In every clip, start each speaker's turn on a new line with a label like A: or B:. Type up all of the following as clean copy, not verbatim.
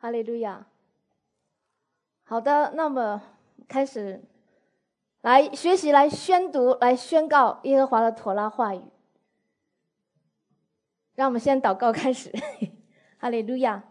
A: 哈利路亚。好的，那么开始来学习，来宣读，来宣告耶和华的妥拉话语。让我们先祷告开始。哈利路亚。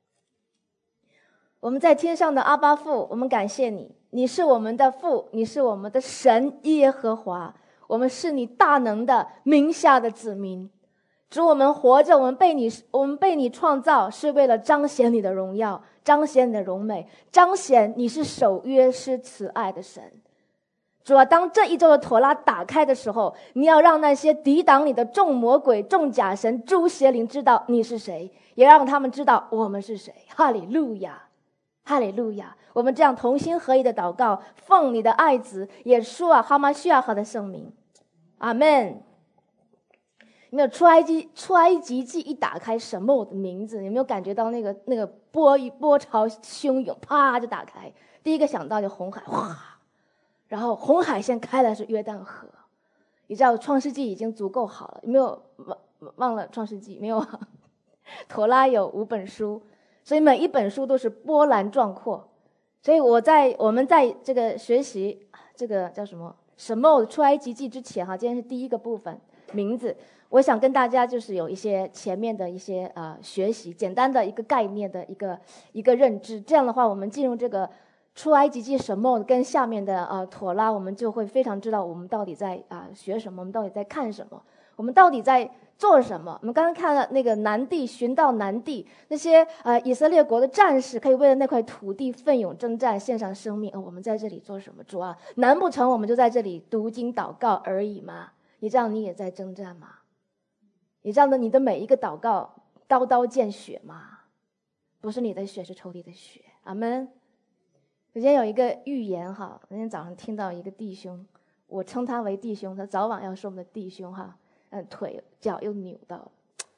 A: 我们在天上的阿爸父，我们感谢你，你是我们的父，你是我们的神耶和华，我们是你大能的名下的子民。主，我们活着，我们被你创造，是为了彰显你的荣耀，彰显你的荣美，彰显你是守约施慈爱的神。主啊，当这一周的妥拉打开的时候，你要让那些抵挡你的众魔鬼、众假神、诸邪灵知道你是谁，也让他们知道我们是谁。哈利路亚，哈利路亚。我们这样同心合意的祷告，奉你的爱子耶稣啊哈玛西亚哈的圣名，阿们。有没有出埃及记一打开，什么我的名字？有没有感觉到那个波潮汹涌，啪就打开？第一个想到就红海，哗，然后红海先开的是约旦河。你知道创世纪已经足够好了，有没有忘了创世纪？没有。妥拉有5本书，所以每一本书都是波澜壮阔。所以我们在这个学习这个叫什么出埃及记之前哈，今天是第一个部分名字。我想跟大家就是有一些前面的一些学习，简单的一个概念的一个认知。这样的话，我们进入这个出埃及记什么跟下面的妥拉，我们就会非常知道我们到底在学什么，我们到底在看什么，我们到底在做什么。我们刚刚看了那个南地寻到南地，那些以色列国的战士可以为了那块土地奋勇征战，献上生命。我们在这里做什么？主啊，难不成我们就在这里读经祷告而已吗？你这样你也在征战吗？你这样的你的每一个祷告刀刀见血吗？不是你的血，是仇敌的血。阿们。今天有一个预言哈，那天早上听到一个弟兄，我称他为弟兄，他早晚要是我们的弟兄哈，腿脚又扭到了。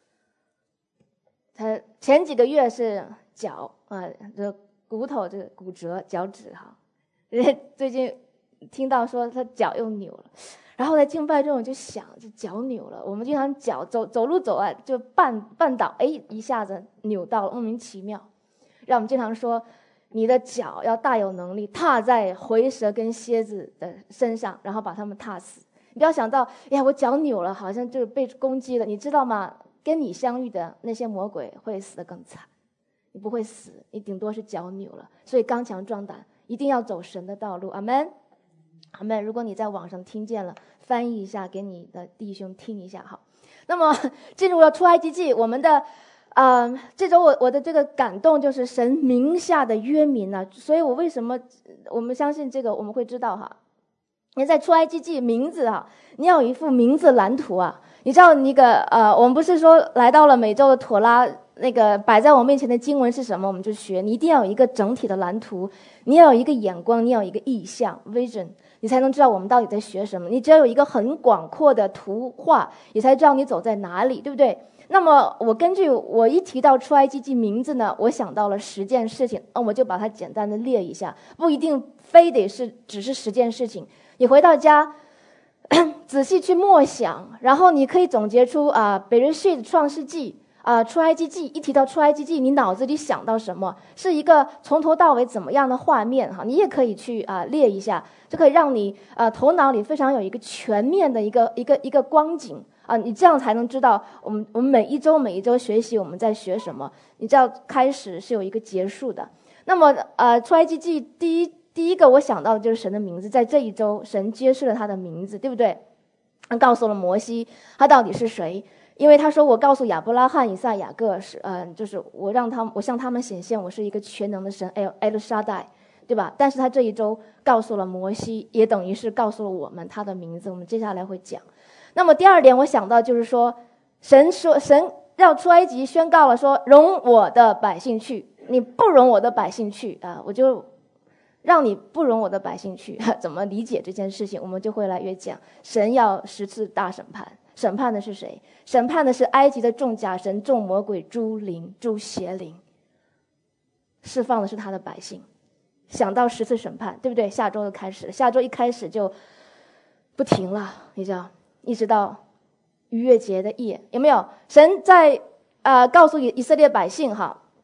A: 他前几个月是脚这骨头这个骨折，脚趾哈，最近听到说他脚又扭了。然后在敬拜中我就想，这脚扭了，我们经常脚走路走就绊倒，一下子扭到了，莫名其妙。让我们经常说，你的脚要大有能力踏在回蛇跟蝎子的身上，然后把他们踏死。你不要想到，我脚扭了，好像就被攻击了。你知道吗？跟你相遇的那些魔鬼会死得更惨，你不会死，你顶多是脚扭了。所以刚强壮胆，一定要走神的道路。阿们。阿们。如果你在网上听见了，翻译一下给你的弟兄听一下哈。那么进入了出埃及记，我们的这周我的这个感动就是神名下的约民啊。所以我为什么我们相信这个，我们会知道哈。你在出埃及记名字哈，你要有一副名字蓝图啊。你知道那个我们不是说来到了每周的妥拉，那个摆在我面前的经文是什么我们就学，你一定要有一个整体的蓝图，你要有一个眼光，你要有一个意向 vision， 你才能知道我们到底在学什么。你只要有一个很广阔的图画，你才知道你走在哪里，对不对？那么我一提到出埃及记名字呢，我想到了10件事情，我就把它简单的列一下，不一定非得是只是10件事情。你回到家仔细去默想，然后你可以总结出Bereshit 创世纪出埃及记。一提到出埃及记，你脑子里想到什么？是一个从头到尾怎么样的画面哈？你也可以去列一下，就可以让你头脑里非常有一个全面的一个光景你这样才能知道我们每一周学习我们在学什么。你知道开始是有一个结束的。那么出埃及记第一个我想到的就是神的名字，在这一周神揭示了他的名字，对不对？他告诉了摩西他到底是谁，因为他说我告诉亚伯拉罕、以撒、雅各就是我向他们显现我是一个全能的神 El Shaddai， 对吧？但是他这一周告诉了摩西，也等于是告诉了我们他的名字，我们接下来会讲。那么第二点我想到就是说，神要出埃及宣告了说，容我的百姓去，你不容我的百姓去我就让你不容我的百姓去。怎么理解这件事情，我们就会来越讲。神要10次大审判，审判的是谁？审判的是埃及的众假神、众魔鬼、诸灵、诸邪灵，释放的是他的百姓。想到10次审判，对不对？下周就开始了，下周一开始就不停了，你知道，一直到逾越节的夜，有没有？神在告诉以色列百姓哈，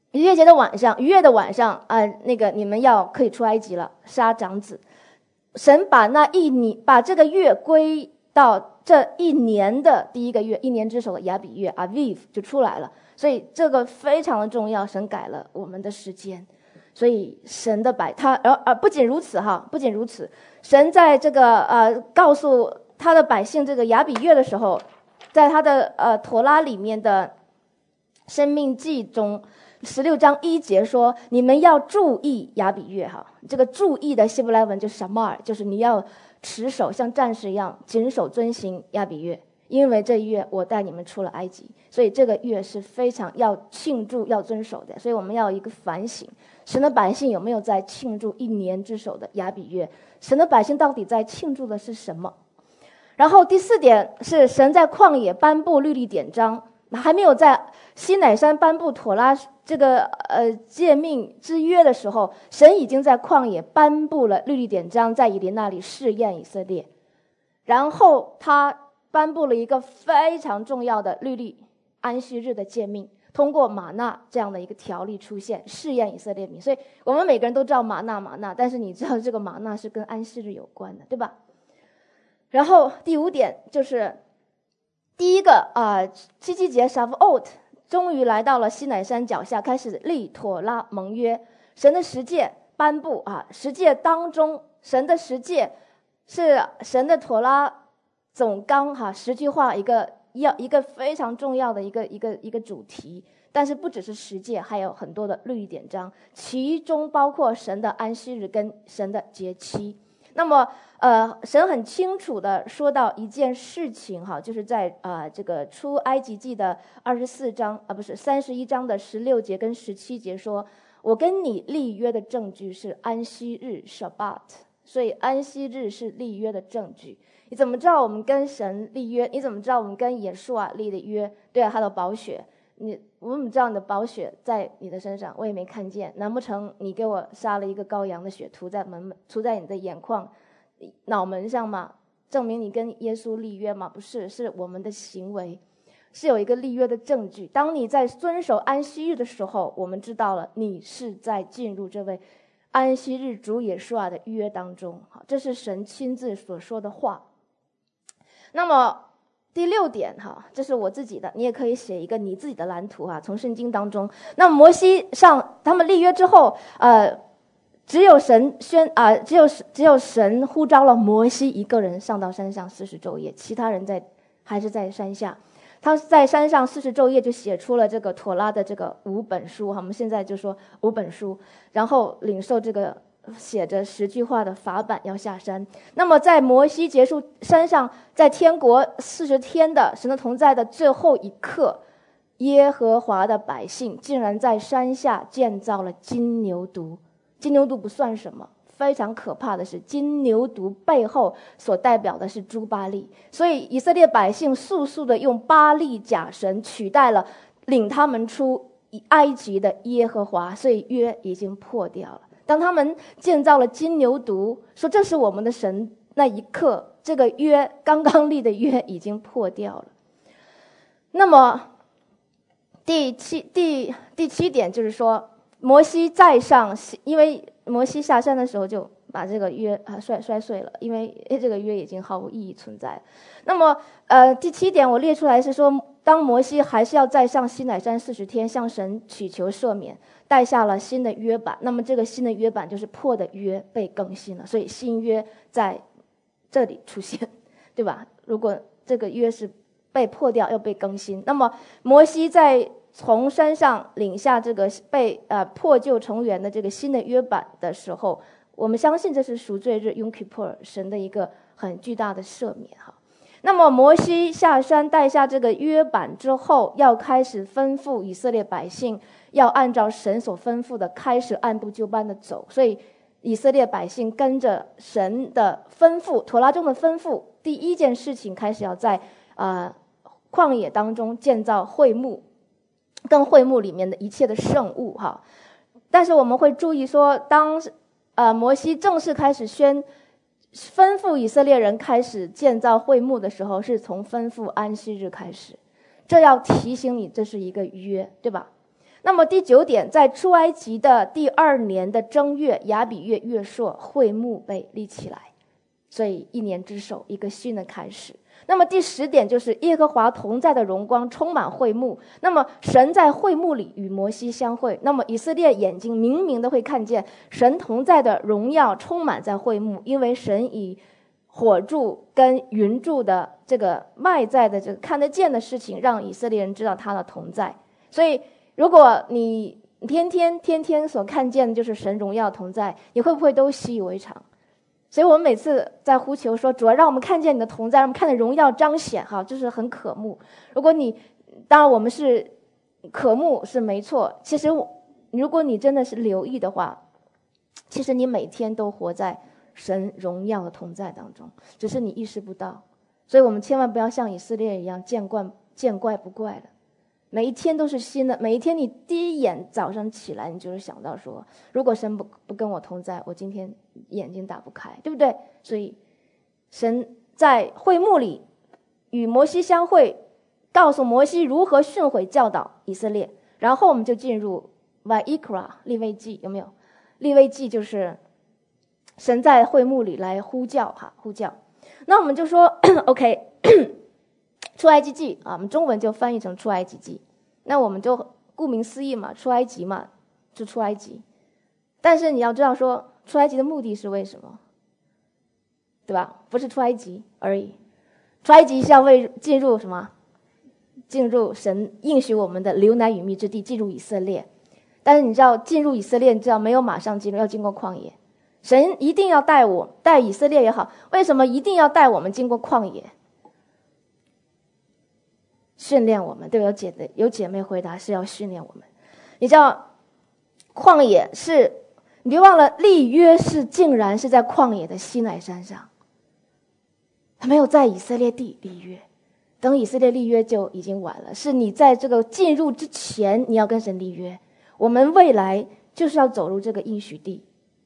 A: 逾越节的晚上，逾越的晚上你们可以出埃及了，杀长子。神把这个月归到这一年的第一个月，一年之首的亚比月 Aviv 就出来了。所以这个非常的重要，神改了我们的时间。所以神的不仅如此不仅如此，神在这个告诉他的百姓这个亚比月的时候，在他的妥拉里面的生命记中16章1节说，你们要注意亚比月这个注意的希伯来文就是 shamar， 就是你要持守，像战士一样谨守遵行亚比月，因为这一月我带你们出了埃及。所以这个月是非常要庆祝要遵守的。所以我们要一个反省，神的百姓有没有在庆祝一年之首的亚比月？神的百姓到底在庆祝的是什么？然后第4点是神在旷野颁布律例典章，还没有在西乃山颁布妥拉这个诫命之约的时候，神已经在旷野颁布了律例典章，在以琳那里试验以色列。然后他颁布了一个非常重要的律例，安息日的诫命，通过玛纳这样的一个条例出现，试验以色列民。所以我们每个人都知道玛纳，但是你知道这个玛纳是跟安息日有关的，对吧？然后第5点就是第一个七七节 Shavuot 终于来到了西乃山脚下，开始立妥拉盟约，神的十诫颁布十诫当中，神的十诫是神的妥拉总纲10句话一个非常重要的一个主题。但是不只是十诫，还有很多的律例典章，其中包括神的安息日跟神的节期。那么神很清楚的说到一件事情就是在这个出埃及记的24章不是31章的16节跟17节说，我跟你立约的证据是安息日 Shabbat。 所以安息日是立约的证据。你怎么知道我们跟神立约？你怎么知道我们跟耶稣立的约？对他的宝血，我怎么知道你的宝血在你的身上？我也没看见。难不成你给我杀了一个羔羊的血涂在你的眼眶脑门上吗？证明你跟耶稣立约吗？不是，是我们的行为是有一个立约的证据。当你在遵守安息日的时候，我们知道了你是在进入这位安息日主耶稣的约当中。这是神亲自所说的话。那么第6点这是我自己的，你也可以写一个你自己的蓝图从圣经当中。那摩西上他们立约之后只有神呼召了摩西一个人上到山上40昼夜，其他人还是在山下。他在山上40昼夜就写出了这个妥拉的这个5本书我们现在就说5本书，然后领受这个写着10句话的法版要下山。那么在摩西结束山上在天国40天的神的同在的最后一刻，耶和华的百姓竟然在山下建造了金牛犊。金牛犊不算什么，非常可怕的是金牛犊背后所代表的是诸巴力。所以以色列百姓速速的用巴力假神取代了领他们出埃及的耶和华，所以约已经破掉了。当他们建造了金牛犊说这是我们的神，那一刻这个约刚刚立的约已经破掉了。那么第七点就是说摩西再上，因为摩西下山的时候就把这个约摔碎了，因为这个约已经毫无意义存在。那么第7点我列出来是说，当摩西还是要再上西乃山40天，向神祈求赦免，带下了新的约版。那么这个新的约版就是破的约被更新了，所以新约在这里出现，对吧？如果这个约是被破掉又被更新，那么摩西在从山上领下这个被破旧重圆的这个新的约版的时候，我们相信这是赎罪日 Yom Kippur 神的一个很巨大的赦免那么摩西下山带下这个约版之后，要开始吩咐以色列百姓要按照神所吩咐的开始按部就班的走。所以以色列百姓跟着神的吩咐，妥拉中的吩咐，第一件事情开始要在旷野当中建造会幕，跟会幕里面的一切的圣物但是我们会注意说，当摩西正式开始吩咐以色列人开始建造会幕的时候，是从吩咐安息日开始。这要提醒你，这是一个约，对吧？ 那么第9点，在出埃及的第2年的正月，亚比月月朔，会幕被立起来，所以1年之首，一个新的开始。那么第10点就是耶和华同在的荣光充满会幕，那么神在会幕里与摩西相会，那么以色列眼睛明明的会看见神同在的荣耀充满在会幕，因为神以火柱跟云柱的这个外在的这个看得见的事情，让以色列人知道他的同在。所以如果你天天所看见的就是神荣耀同在，你会不会都习以为常？所以我们每次在呼求说，主要让我们看见你的同在，让我们看见荣耀彰显，就是很渴慕。如果你当然我们是渴慕是没错，其实如果你真的是留意的话，其实你每天都活在神荣耀的同在当中，只是你意识不到。所以我们千万不要像以色列一样见怪不怪的，每一天都是新的。每一天你第一眼早上起来，你就是想到说，如果神不跟我同在，我今天眼睛打不开，对不对？所以神在会幕里与摩西相会，告诉摩西如何训诲教导以色列。然后我们就进入 Vayikra 利未记，有没有？利未记就是神在会幕里来呼叫。那我们就说OK 出埃及记啊，我们中文就翻译成出埃及记。那我们就顾名思义嘛，出埃及嘛，就出埃及。但是你要知道说，出埃及的目的是为什么？对吧？不是出埃及而已，出埃及是要为进入什么？进入神应许我们的流奶与蜜之地，进入以色列。但是你知道进入以色列，你知道没有马上进入，要经过旷野。神一定要带以色列也好，为什么一定要带我们经过旷野？训练我们，对，有姐妹回答是要训练我们。你知道旷野是，你别忘了立约是竟然是在旷野的西乃山上，他没有在以色列地立约，等以色列立约就已经晚了。是你在这个进入之前，你要跟神立约。我们未来就是要走入这个应许地，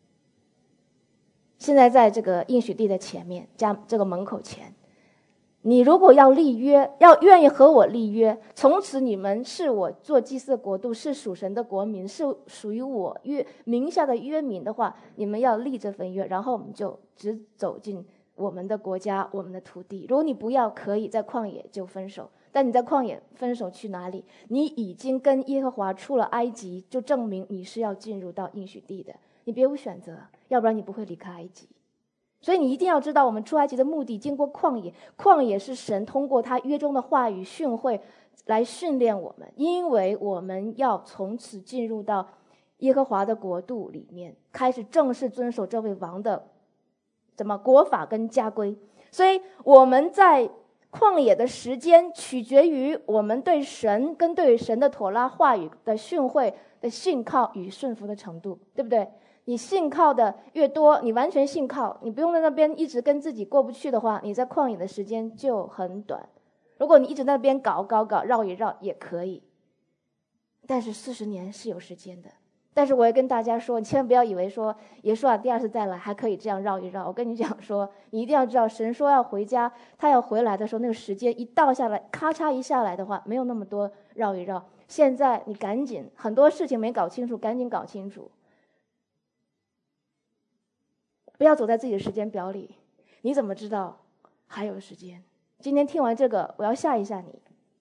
A: 现在在这个应许地的前面，加这个门口前，你如果要立约，要愿意和我立约，从此你们是我做祭祀的国度，是属神的国民，是属于我名下的约民的话，你们要立这份约，然后我们就只走进我们的国家，我们的土地。如果你不要，可以在旷野就分手。但你在旷野分手去哪里？你已经跟耶和华出了埃及，就证明你是要进入到应许地的。你别无选择，要不然你不会离开埃及。所以你一定要知道，我们出埃及的目的，经过旷野，旷野是神通过他约中的话语训诲来训练我们，因为我们要从此进入到耶和华的国度里面，开始正式遵守这位王的国法跟家规。所以我们在旷野的时间取决于我们对神跟对神的妥拉话语的训诲的信靠与顺服的程度，对不对？你信靠的越多，你完全信靠，你不用在那边一直跟自己过不去的话，你在旷野的时间就很短。如果你一直在那边搞绕一绕也可以，但是40年是有时间的。但是我也跟大家说，你千万不要以为说耶稣第2次再来还可以这样绕一绕。我跟你讲说，你一定要知道，神说要回家，他要回来的时候，那个时间一到下来，咔嚓一下来的话，没有那么多绕一绕。现在你赶紧，很多事情没搞清楚，赶紧搞清楚，不要走在自己的时间表里。你怎么知道还有时间？今天听完这个，我要吓一下你，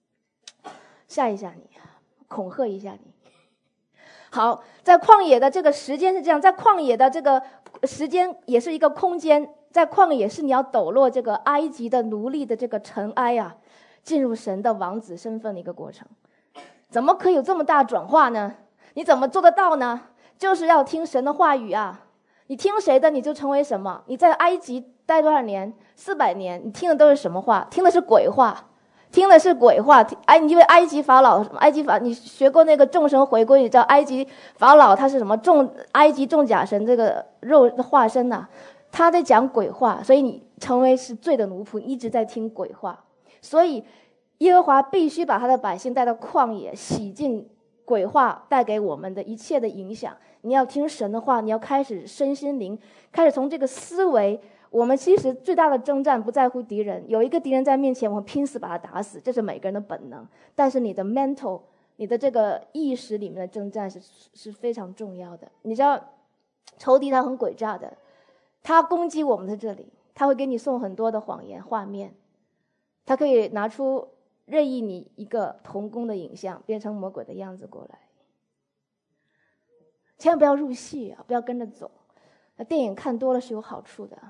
A: 恐吓一下你。好，在旷野的这个时间是这样，在旷野的这个时间也是一个空间，在旷野是你要抖落这个埃及的奴隶的这个尘埃啊，进入神的王子身份的一个过程。怎么可以有这么大转化呢？你怎么做得到呢？就是要听神的话语啊！你听谁的，你就成为什么。你在埃及待多少年？400年，你听的都是什么话？听的是鬼话。因为埃及法老，你学过那个众神回归，叫埃及法老，他是什么埃及众假神这个肉的化身呐、他在讲鬼话，所以你成为是罪的奴仆，一直在听鬼话。所以耶和华必须把他的百姓带到旷野，洗净鬼话带给我们的一切的影响。你要听神的话，你要开始身心灵，开始从这个思维。我们其实最大的征战不在乎敌人，有一个敌人在面前，我们拼死把他打死，这是每个人的本能。但是你的 mental 你的这个意识里面的征战是非常重要的。你知道仇敌他很诡诈的，他攻击我们在这里，他会给你送很多的谎言画面，他可以拿出任意你一个童工的影像，变成魔鬼的样子过来。千万不要入戏啊，不要跟着走。电影看多了是有好处的，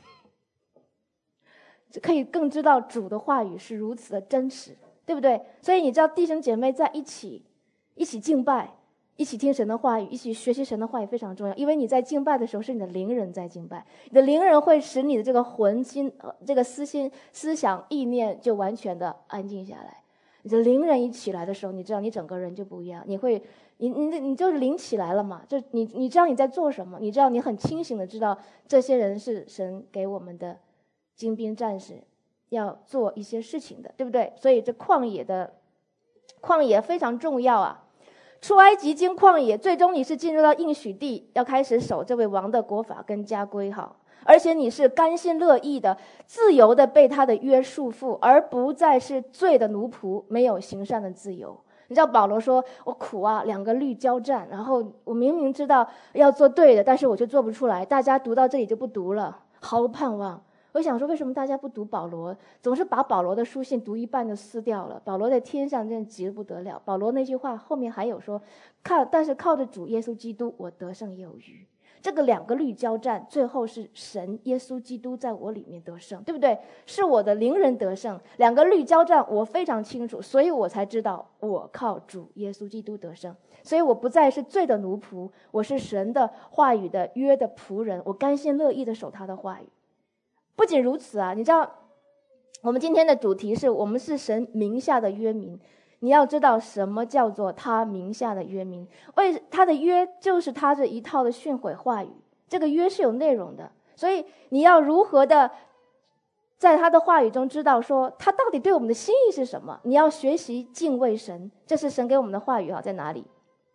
A: 可以更知道主的话语是如此的真实，对不对？所以你知道弟兄姐妹在一起敬拜，一起听神的话语，一起学习神的话语非常重要。因为你在敬拜的时候是你的灵人在敬拜，你的灵人会使你的这个魂心这个思想意念就完全的安静下来。你的灵人一起来的时候，你知道你整个人就不一样，你就是灵起来了嘛，就你知道你在做什么，你知道你很清醒的知道这些人是神给我们的精兵战士，要做一些事情的，对不对？所以这旷野非常重要啊。出埃及经旷野，最终你是进入到应许地，要开始守这位王的国法跟家规哈，而且你是甘心乐意的、自由的被他的约束缚，而不再是罪的奴仆，没有行善的自由。你知道保罗说我苦啊，2个律交战，然后我明明知道要做对的，但是我却做不出来。大家读到这里就不读了，毫无盼望。我想说为什么大家不读保罗，总是把保罗的书信读一半就撕掉了。保罗在天上真急得不得了，保罗那句话后面还有说但是靠着主耶稣基督我得胜有余。这个2个律交战，最后是神耶稣基督在我里面得胜，对不对？是我的灵人得胜。2个律交战我非常清楚，所以我才知道我靠主耶稣基督得胜。所以我不再是罪的奴仆，我是神的话语的约的仆人，我甘心乐意的守他的话语。不仅如此啊，你知道我们今天的主题是我们是神名下的约民。你要知道什么叫做他名下的约民，为他的约就是他这一套的训诲话语，这个约是有内容的。所以你要如何的在他的话语中知道说他到底对我们的心意是什么。你要学习敬畏神，这是神给我们的话语在哪里？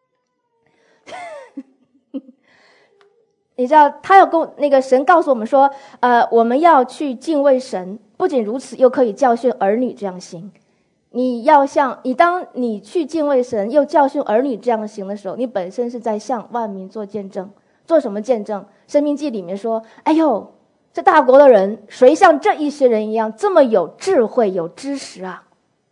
A: 你知道他要跟那个神告诉我们说我们要去敬畏神，不仅如此又可以教训儿女这样行。当你去敬畏神又教训儿女这样行的时候，你本身是在向万民做见证。做什么见证？申命记里面说，哎呦，这大国的人谁像这一些人一样这么有智慧有知识啊？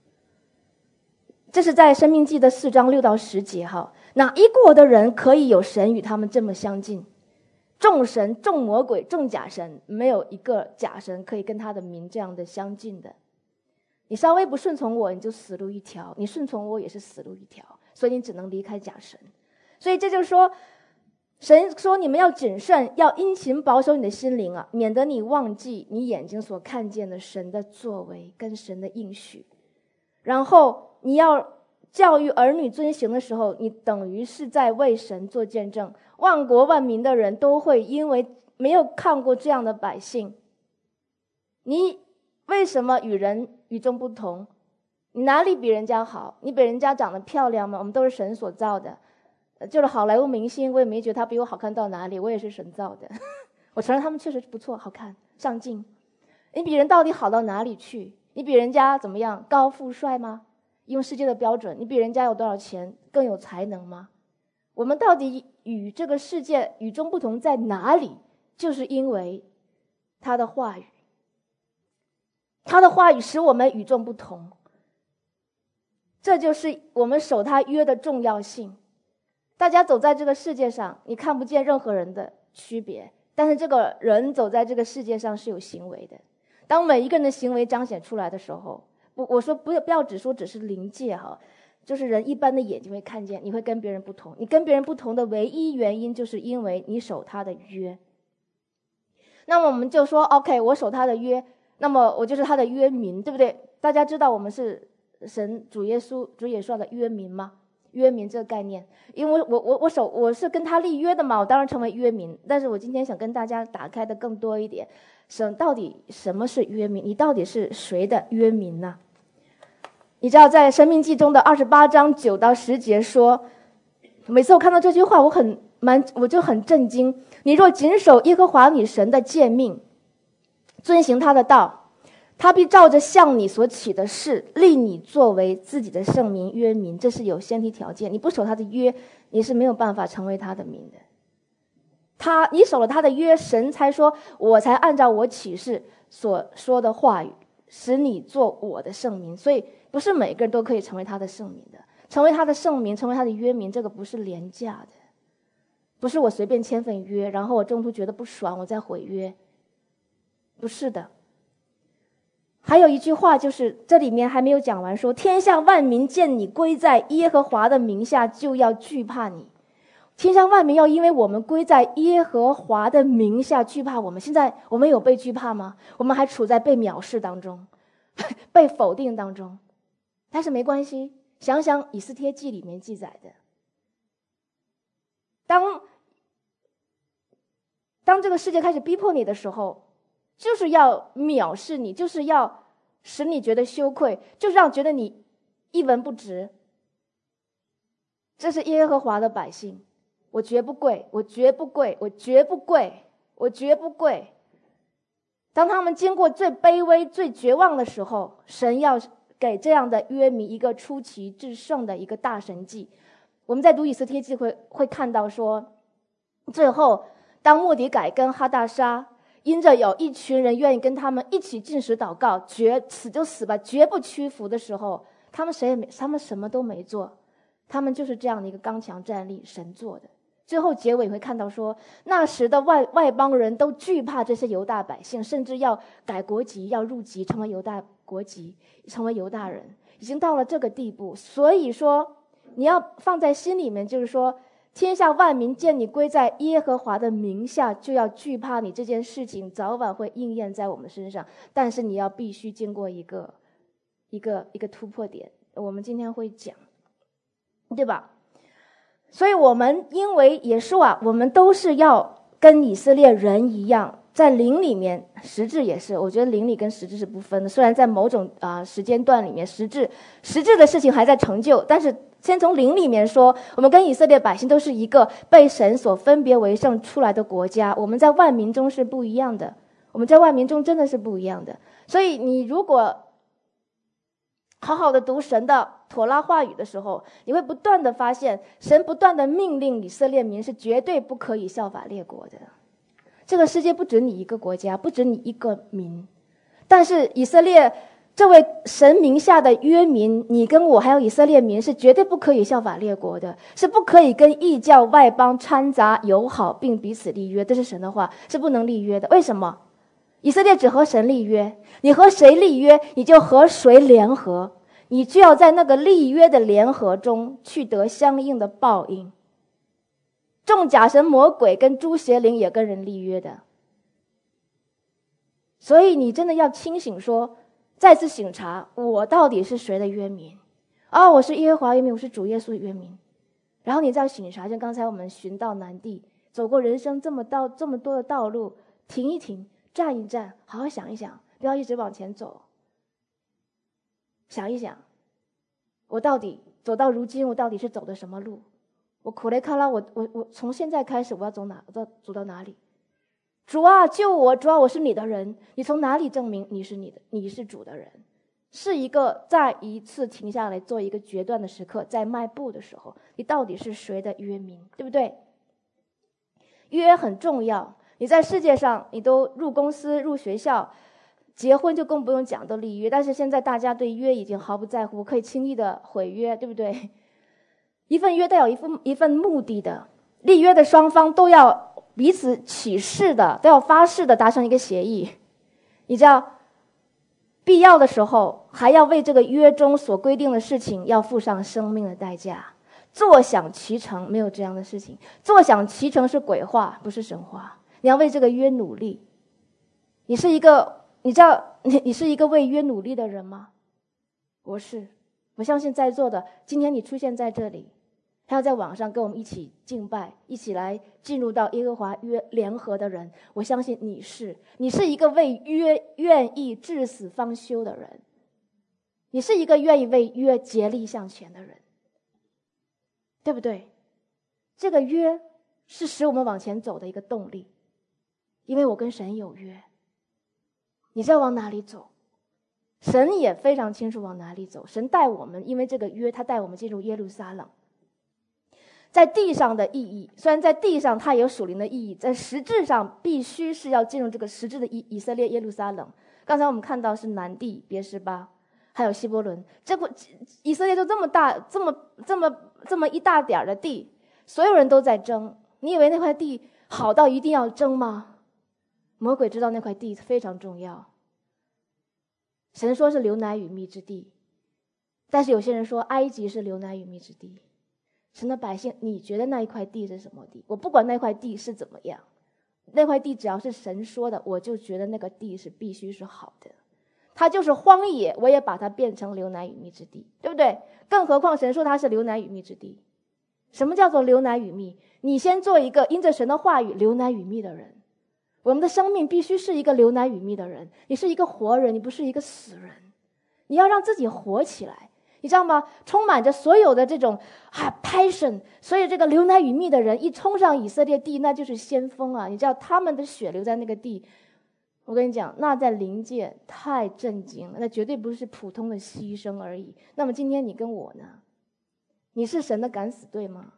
A: 这是在申命记的4章6到10节哈。哪一国的人可以有神与他们这么相近？众神众魔鬼众假神，没有一个假神可以跟他的名这样的相近的。你稍微不顺从我，你就死路一条；你顺从我也是死路一条，所以你只能离开假神。所以这就是说，神说你们要谨慎，要殷勤保守你的心灵啊，免得你忘记你眼睛所看见的神的作为跟神的应许。然后你要教育儿女遵行的时候，你等于是在为神做见证。万国万民的人都会因为没有看过这样的百姓，你为什么与人与众不同？你哪里比人家好？你比人家长得漂亮吗？我们都是神所造的，就是好莱坞明星，我也没觉得他比我好看到哪里，我也是神造的。我承认他们确实不错，好看上镜。你比人到底好到哪里去？你比人家怎么样？高富帅吗？用世界的标准，你比人家有多少钱？更有才能吗？我们到底与这个世界与众不同在哪里？就是因为他的话语。他的话语使我们与众不同，这就是我们守他约的重要性。大家走在这个世界上，你看不见任何人的区别，但是这个人走在这个世界上是有行为的。当每一个人的行为彰显出来的时候，我说不要只是灵界哈，就是人一般的眼睛会看见，你会跟别人不同。你跟别人不同的唯一原因，就是因为你守他的约。那么我们就说 OK， 我守他的约，那么我就是他的约民，对不对？大家知道我们是神主耶稣的约民吗？约民这个概念，因为我是跟他立约的嘛，我当然成为约民。但是我今天想跟大家打开的更多一点，到底什么是约民？你到底是谁的约民呢？你知道在申命记中的28章9到10节说，每次我看到这句话我就很震惊。你若谨守耶和华你神的诫命，遵行他的道， 他必照着向你所起的事，立你作为自己的圣民约民，这是有先提条件。你不守他的约，你是没有办法成为他的民的。你守了他的约，神才说，我才按照我启示所说的话语，使你做我的圣民。所以不是每个人都可以成为他的圣民的，成为他的圣民，成为他的约民，这个不是廉价的，不是我随便签份约，然后我中途觉得不爽，我再毁约，不是的。还有一句话，就是这里面还没有讲完，说天下万民见你归在耶和华的名下，就要惧怕你。天下万民要因为我们归在耶和华的名下惧怕我们。现在我们有被惧怕吗？我们还处在被藐视当中被否定当中。但是没关系，想想以斯帖记里面记载的，当这个世界开始逼迫你的时候，就是要藐视你，就是要使你觉得羞愧，就是让觉得你一文不值。这是耶和华的百姓，我绝不跪，我绝不跪，我绝不跪，我绝不跪。当他们经过最卑微最绝望的时候，神要给这样的约民一个出奇制胜的一个大神迹。我们在读以斯帖记会看到说，最后当末底改跟哈大沙因着有一群人愿意跟他们一起禁食祷告，死就死吧，绝不屈服的时候，他们什么都没做，他们就是这样的一个刚强站立，神做的。最后结尾会看到说，那时的外邦人都惧怕这些犹大百姓，甚至要改国籍，要入籍成为犹大国籍，成为犹大人，已经到了这个地步。所以说你要放在心里面，就是说天下万民见你归在耶和华的名下，就要惧怕你。这件事情早晚会应验在我们身上，但是你要必须经过一个突破点，我们今天会讲，对吧？所以我们因为耶稣啊，我们都是要跟以色列人一样，在灵里面，实质也是，我觉得灵里跟实质是不分的。虽然在某种时间段里面，实质的事情还在成就，但是先从灵里面说，我们跟以色列百姓都是一个被神所分别为圣出来的国家，我们在万民中是不一样的，我们在万民中真的是不一样的。所以你如果好好的读神的妥拉话语的时候，你会不断的发现，神不断的命令以色列民是绝对不可以效法列国的。这个世界不止你一个国家，不止你一个民，但是以色列这位神名下的约民，你跟我还有以色列民是绝对不可以效法列国的，是不可以跟异教外邦掺杂友好并彼此立约，这是神的话，是不能立约的。为什么？以色列只和神立约，你和谁立约，你就和谁联合，你就要在那个立约的联合中去得相应的报应。众假神魔鬼跟诸邪灵也跟人立约的，所以你真的要清醒说，再次省察我到底是谁的约民。我是耶和华约民，我是主耶稣的约民。然后你再省察，像刚才我们寻到南地，走过人生这么多的道路，停一停，站一站，好好想一想，不要一直往前走。想一想，我到底走到如今，我到底是走的什么路？我苦累卡拉，我从现在开始我要走到哪里？主啊，救我！主啊，我是你的人。你从哪里证明你是主的人？是一个再一次停下来做一个决断的时刻，在迈步的时候，你到底是谁的约民，对不对？约很重要。你在世界上，你都入公司、入学校，结婚就更不用讲，都立约。但是现在大家对约已经毫不在乎，可以轻易的毁约，对不对？一份约带有一份目的的，立约的双方都要彼此起誓的，都要发誓的达成一个协议。你知道，必要的时候还要为这个约中所规定的事情要付上生命的代价。坐享其成，没有这样的事情。坐享其成是鬼话，不是神话。你要为这个约努力。你是一个为约努力的人吗？我是。我相信在座的，今天你出现在这里，还要在网上跟我们一起敬拜，一起来进入到耶和华约联合的人，我相信你是一个为约愿意至死方休的人，你是一个愿意为约竭力向前的人，对不对？这个约是使我们往前走的一个动力，因为我跟神有约。你在往哪里走？ 神也非常清楚往哪里走。神带我们，因为这个约，他带我们进入耶路撒冷。在地上的意义，虽然在地上它有属灵的意义，在实质上必须是要进入这个实质的以色列耶路撒冷。刚才我们看到是南地别是巴，还有希伯伦，这个以色列就这么大，这么一大点的地，所有人都在争。你以为那块地好到一定要争吗？魔鬼知道那块地非常重要。神说是流奶与蜜之地，但是有些人说埃及是流奶与蜜之地。神的百姓，你觉得那一块地是什么地？我不管那块地是怎么样，那块地只要是神说的，我就觉得那个地是必须是好的。它就是荒野，我也把它变成流奶与蜜之地，对不对？更何况神说它是流奶与蜜之地。什么叫做流奶与蜜？你先做一个因着神的话语流奶与蜜的人。我们的生命必须是一个流奶与蜜的人。你是一个活人，你不是一个死人。你要让自己活起来，你知道吗？充满着所有的这种passion， 所以这个流奶与蜜的人一冲上以色列地，那就是先锋啊！你知道他们的血流在那个地，我跟你讲，那在灵界太震惊了，那绝对不是普通的牺牲而已。那么今天你跟我呢？你是神的敢死队吗？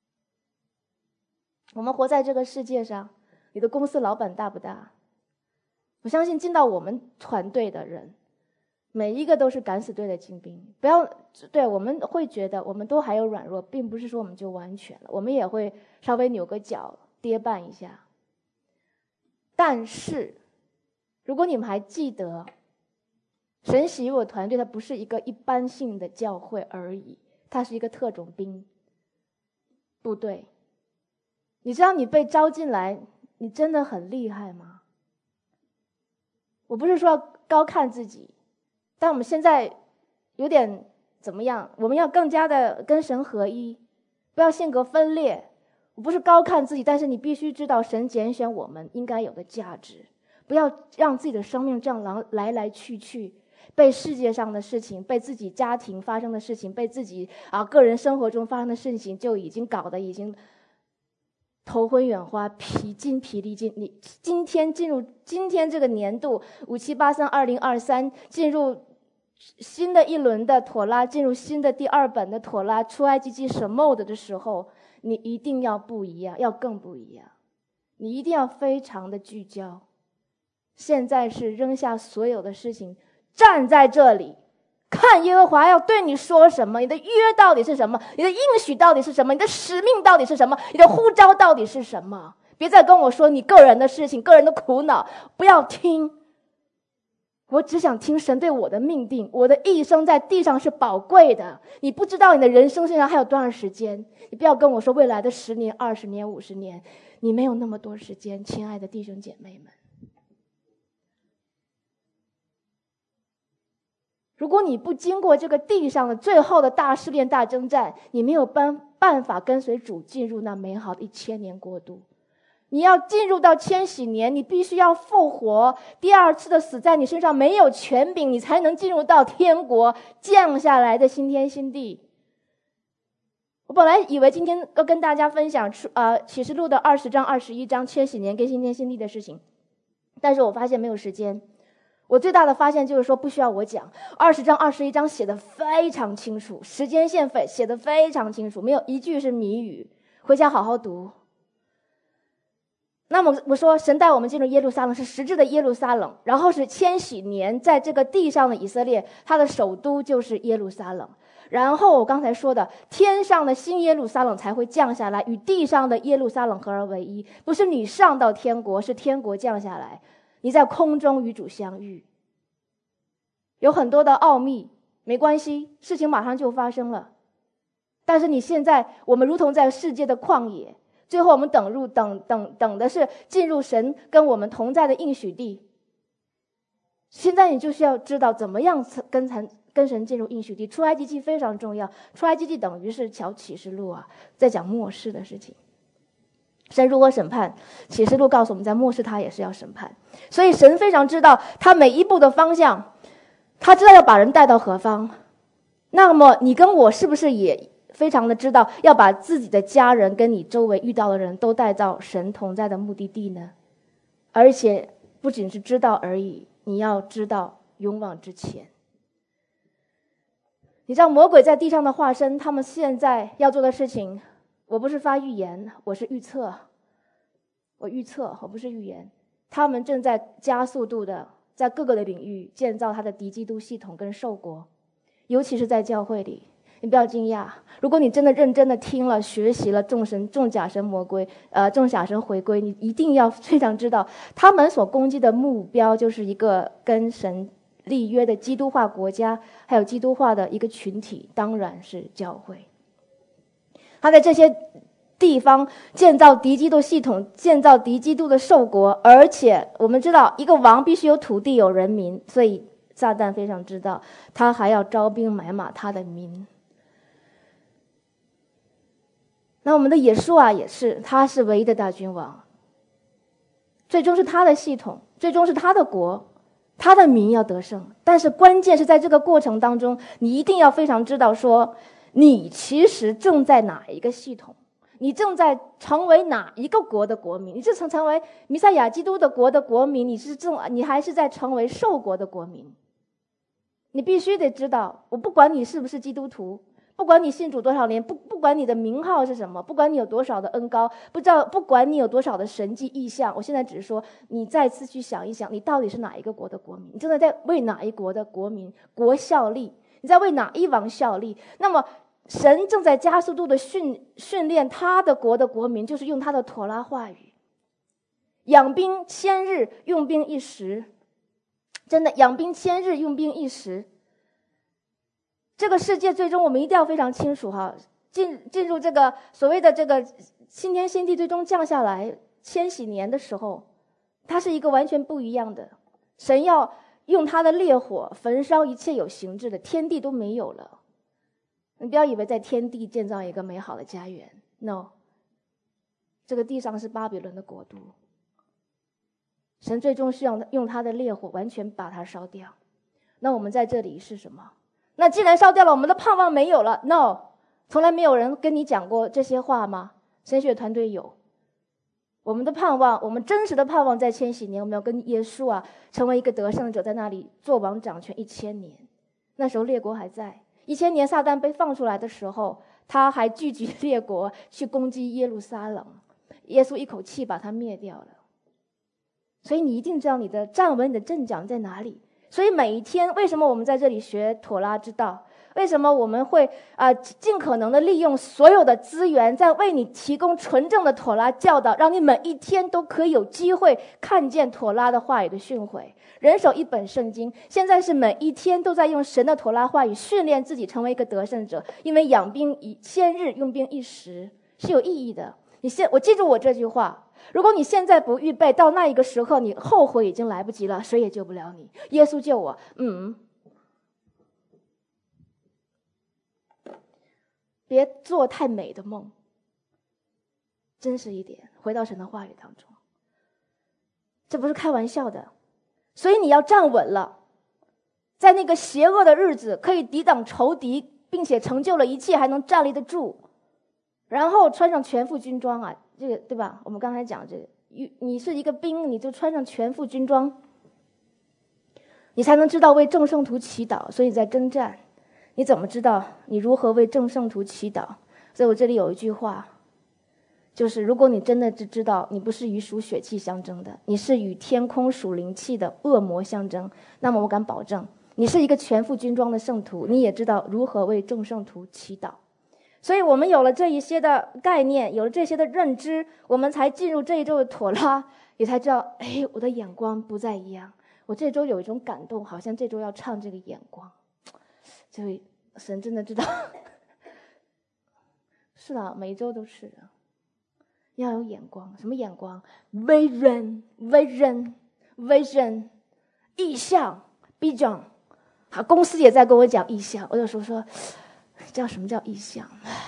A: 我们活在这个世界上，你的公司老板大不大？我相信进到我们团队的人，每一个都是敢死队的精兵。不要对，我们会觉得我们都还有软弱，并不是说我们就完全了，我们也会稍微扭个脚跌绊一下。但是如果你们还记得，神喜悦我团队它不是一个一般性的教会而已，它是一个特种兵部队。你知道你被招进来，你真的很厉害吗？我不是说要高看自己，但我们现在有点怎么样？我们要更加的跟神合一，不要性格分裂。我不是高看自己，但是你必须知道神拣选我们应该有的价值，不要让自己的生命这样来来去去，被世界上的事情，被自己家庭发生的事情，被自己个人生活中发生的事情就已经搞得已经头昏眼花，筋疲力尽。你今天进入今天这个年度57832023，进入新的一轮的妥拉，进入新的第2本的妥拉出埃及记什么的时候，你一定要不一样，要更不一样。你一定要非常的聚焦。现在是扔下所有的事情，站在这里看耶和华要对你说什么，你的约到底是什么，你的应许到底是什么，你的使命到底是什么，你的呼召到底是什么。别再跟我说你个人的事情，个人的苦恼，不要听。我只想听神对我的命定。我的一生在地上是宝贵的，你不知道你的人生身上还有多少时间。你不要跟我说未来的10年、20年、50年，你没有那么多时间，亲爱的弟兄姐妹们。如果你不经过这个地上的最后的大试炼、大征战，你没有办法跟随主进入那美好的1000年国度。你要进入到千禧年，你必须要复活，第2次的死在你身上没有权柄，你才能进入到天国降下来的新天新地。我本来以为今天要跟大家分享启示录的20章、21章千禧年跟新天新地的事情，但是我发现没有时间。我最大的发现就是说不需要我讲，20章21章写得非常清楚，时间线写得非常清楚，没有一句是谜语，回家好好读。那么我说神带我们进入耶路撒冷是实质的耶路撒冷，然后是千禧年在这个地上的以色列，它的首都就是耶路撒冷。然后我刚才说的天上的新耶路撒冷才会降下来，与地上的耶路撒冷合而为一，不是你上到天国，是天国降下来，你在空中与主相遇。有很多的奥秘，没关系，事情马上就发生了。但是你现在我们如同在世界的旷野，最后我们等的是进入神跟我们同在的应许地。现在你就是要知道怎么样跟神进入应许地。出埃及记非常重要，出埃及记等于是乔启示录在讲末世的事情。神如何审判，启示录告诉我们在末世他也是要审判。所以神非常知道他每一步的方向，他知道要把人带到何方。那么你跟我是不是也非常的知道要把自己的家人跟你周围遇到的人都带到神同在的目的地呢？而且不仅是知道而已，你要知道勇往直前。你知道魔鬼在地上的化身，他们现在要做的事情，我不是发预言，我是预测。我预测，我不是预言。他们正在加速度的在各个的领域建造他的敌基督系统跟兽国，尤其是在教会里。你不要惊讶，如果你真的认真的听了、学习了众假神回归，你一定要非常知道，他们所攻击的目标就是一个跟神立约的基督化国家，还有基督化的一个群体，当然是教会。他在这些地方建造敌基督系统，建造敌基督的兽国，而且我们知道，一个王必须有土地、有人民，所以撒旦非常知道，他还要招兵买马他的民。那我们的耶稣啊，也是，他是唯一的大君王，最终是他的系统，最终是他的国，他的民要得胜。但是关键是在这个过程当中，你一定要非常知道说，你其实正在哪一个系统，你正在成为哪一个国的国民，你是成为弥赛亚基督的国的国民，你还是在成为兽国的国民。你必须得知道，我不管你是不是基督徒，不管你信主多少年，不管你的名号是什么，不管你有多少的恩膏，不管你有多少的神迹异象，我现在只是说，你再次去想一想，你到底是哪一个国的国民，你正在为哪一国的国民效力，你在为哪一王效力。那么神正在加速度的训练他的国的国民，就是用他的妥拉话语，养兵千日，用兵一时。真的，养兵千日，用兵一时。这个世界最终我们一定要非常清楚哈，进入这个所谓的这个新天新地最终降下来千禧年的时候，它是一个完全不一样的。神要用他的烈火焚烧一切有形质的，天地都没有了。你不要以为在天地建造一个美好的家园 ，no， 这个地上是巴比伦的国度。神最终是用他的烈火完全把它烧掉。那我们在这里是什么？那既然烧掉了，我们的盼望没有了 ，no， 从来没有人跟你讲过这些话吗？神学团队有。我们的盼望，我们真实的盼望在千禧年，我们要跟耶稣啊成为一个得胜者，在那里做王掌权1000年。那时候列国还在，1000年撒旦被放出来的时候，他还聚集列国去攻击耶路撒冷，耶稣一口气把他灭掉了。所以你一定知道你的站稳，你的阵脚在哪里。所以每一天，为什么我们在这里学妥拉之道？为什么我们会尽可能的利用所有的资源，在为你提供纯正的妥拉教导，让你每一天都可以有机会看见妥拉的话语的训诲。人手一本圣经，现在是每一天都在用神的妥拉话语训练自己成为一个得胜者。因为养兵千日，用兵一时是有意义的。我记住我这句话。如果你现在不预备，到那一个时刻你后悔已经来不及了，谁也救不了你。耶稣救我，别做太美的梦，真实一点，回到神的话语当中，这不是开玩笑的。所以你要站稳了，在那个邪恶的日子可以抵挡仇敌，并且成就了一切，还能站立得住，然后穿上全副军装啊，这个对吧？我们刚才讲这个，你是一个兵，你就穿上全副军装，你才能知道为众圣徒祈祷。所以你在征战，你怎么知道你如何为众圣徒祈祷？所以我这里有一句话，就是如果你真的知道你不是与属血气相争的，你是与天空属灵气的恶魔相争，那么我敢保证，你是一个全副军装的圣徒，你也知道如何为众圣徒祈祷。所以我们有了这一些的概念，有了这些的认知，我们才进入这一周的妥拉，也才知道，我的眼光不再一样。我这周有一种感动，好像这周要唱这个眼光，这位神真的知道。是的，每一周都是的，要有眼光。什么眼光？ vision， 意象 vision。 好，公司也在跟我讲意象，我有时候说叫什么叫意象？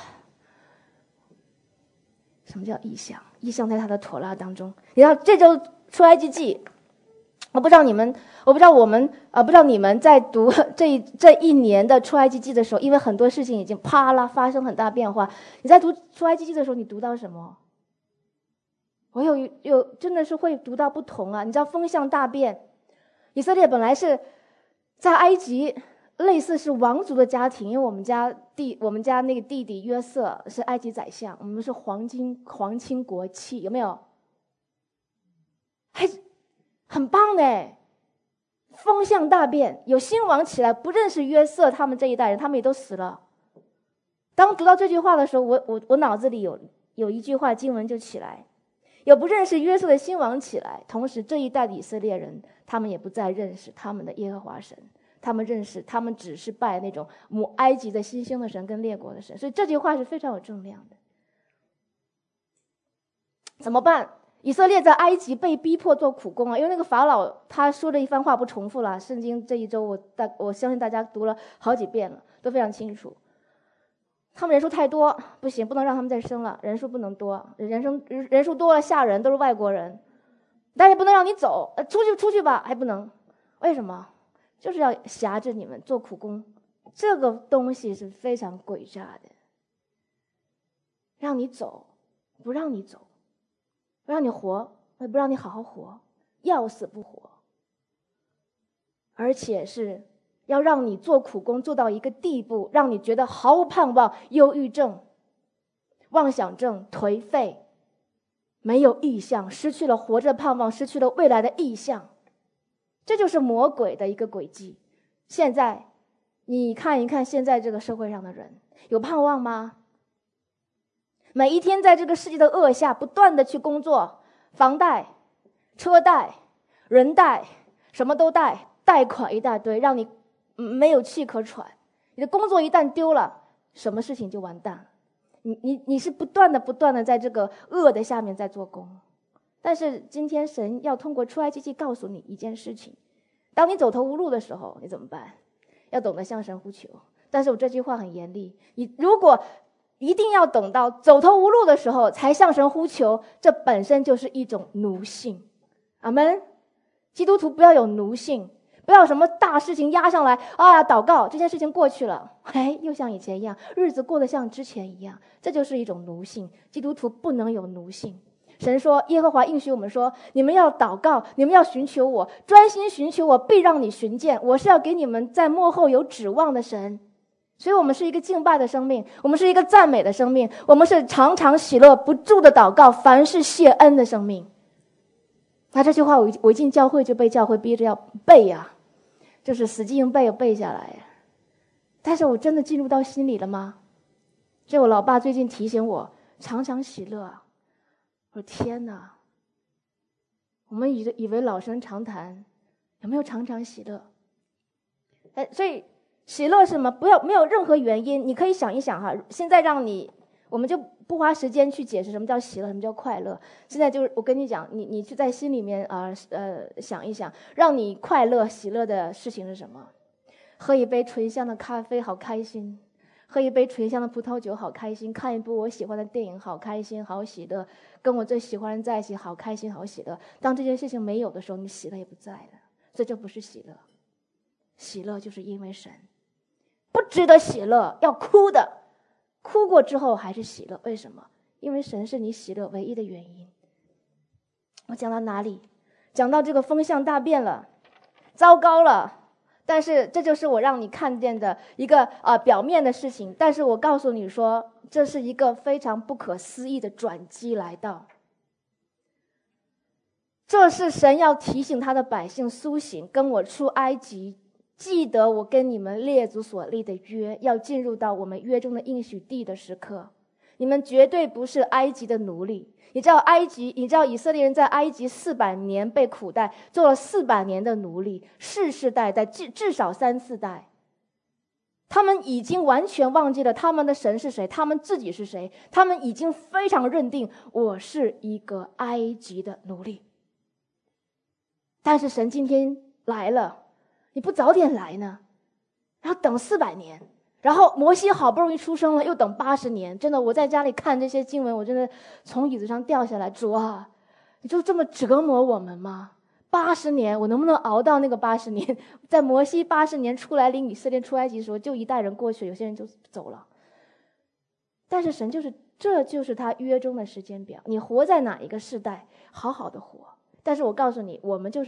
A: 什么叫意象？意象在他的妥拉当中。你知道这周出埃及记，我不知道你们在读这一年的出埃及记的时候，因为很多事情已经啪啦发生很大变化。你在读出埃及记的时候，你读到什么？我有真的是会读到不同啊！你知道风向大变，以色列本来是在埃及类似是王族的家庭，因为我们家那个弟弟约瑟是埃及宰相，我们是皇亲国戚，有没有？还很棒哎，风向大变，有新王起来，不认识约瑟他们这一代人，他们也都死了。当读到这句话的时候，我脑子里有一句话经文就起来，有不认识约瑟的新王起来，同时这一代的以色列人，他们也不再认识他们的耶和华神，他们只是拜那种埃及的新兴的神跟列国的神，所以这句话是非常有重量的。怎么办？以色列在埃及被逼迫做苦工啊，因为那个法老他说的一番话不重复了，圣经这一周我相信大家读了好几遍了，都非常清楚。他们人数太多，不行，不能让他们再生了，人数不能多，人数多了吓人，都是外国人，但是不能让你走，出去吧，还不能，为什么？就是要挟着你们做苦工，这个东西是非常诡诈的，让你走，不让你走。不让你活，也不让你好好活，要死不活，而且是要让你做苦工做到一个地步，让你觉得毫无盼望，忧郁症、妄想症、颓废，没有意向，失去了活着盼望，失去了未来的意向。这就是魔鬼的一个轨迹。现在你看一看现在这个社会上的人，有盼望吗？每一天在这个世界的恶下不断的去工作，房贷、车贷、人贷，什么都贷，贷款一大堆，让你没有气可喘。你的工作一旦丢了，什么事情就完蛋了。你是不断的在这个恶的下面在做工。但是今天神要通过出埃及记告诉你一件事情，当你走投无路的时候，你怎么办？要懂得向神呼求。但是我这句话很严厉，你如果一定要等到走投无路的时候才向神呼求，这本身就是一种奴性。阿们。基督徒不要有奴性，不要什么大事情压上来啊，祷告这件事情过去了，又像以前一样，日子过得像之前一样，这就是一种奴性。基督徒不能有奴性。神说，耶和华应许我们说，你们要祷告，你们要寻求我，专心寻求我，必让你寻见。我是要给你们在末后有指望的神。所以我们是一个敬拜的生命，我们是一个赞美的生命，我们是常常喜乐不住的祷告，凡事谢恩的生命。那这句话我一进教会就被教会逼着要背呀，就是死记硬背下来呀。但是我真的进入到心里了吗？这我老爸最近提醒我，常常喜乐啊。我说天哪，我们以为老生常谈，有没有常常喜乐？所以喜乐是什么？没有任何原因，你可以想一想哈。现在我们就不花时间去解释什么叫喜乐，什么叫快乐。现在就是我跟你讲，你去在心里面想一想，让你快乐喜乐的事情是什么？喝一杯醇香的咖啡，好开心；喝一杯醇香的葡萄酒，好开心；看一部我喜欢的电影，好开心，好喜乐；跟我最喜欢的人在一起，好开心，好喜乐。当这件事情没有的时候，你喜乐也不在了，所以这不是喜乐。喜乐就是因为神。不值得喜乐，要哭的，哭过之后还是喜乐。为什么？因为神是你喜乐唯一的原因。我讲到哪里？讲到这个风向大变了，糟糕了。但是这就是我让你看见的一个表面的事情。但是我告诉你说，这是一个非常不可思议的转机来到。这是神要提醒他的百姓苏醒，跟我出埃及。记得我跟你们列祖所立的约，要进入到我们约中的应许地的时刻。你们绝对不是埃及的奴隶。你知道以色列人在埃及400年被苦待，做了400年的奴隶，世世代代至少3、4代。他们已经完全忘记了他们的神是谁，他们自己是谁。他们已经非常认定，我是一个埃及的奴隶。但是神今天来了，你不早点来呢？然后等400年，然后摩西好不容易出生了，又等80年。真的，我在家里看这些经文，我真的从椅子上掉下来。主啊，你就这么折磨我们吗？80年，我能不能熬到那个80年？在摩西80年出来领以色列出埃及的时候，就一代人过去，有些人就走了。但是神这就是他约中的时间表。你活在哪一个世代，好好的活。但是我告诉你，我们就是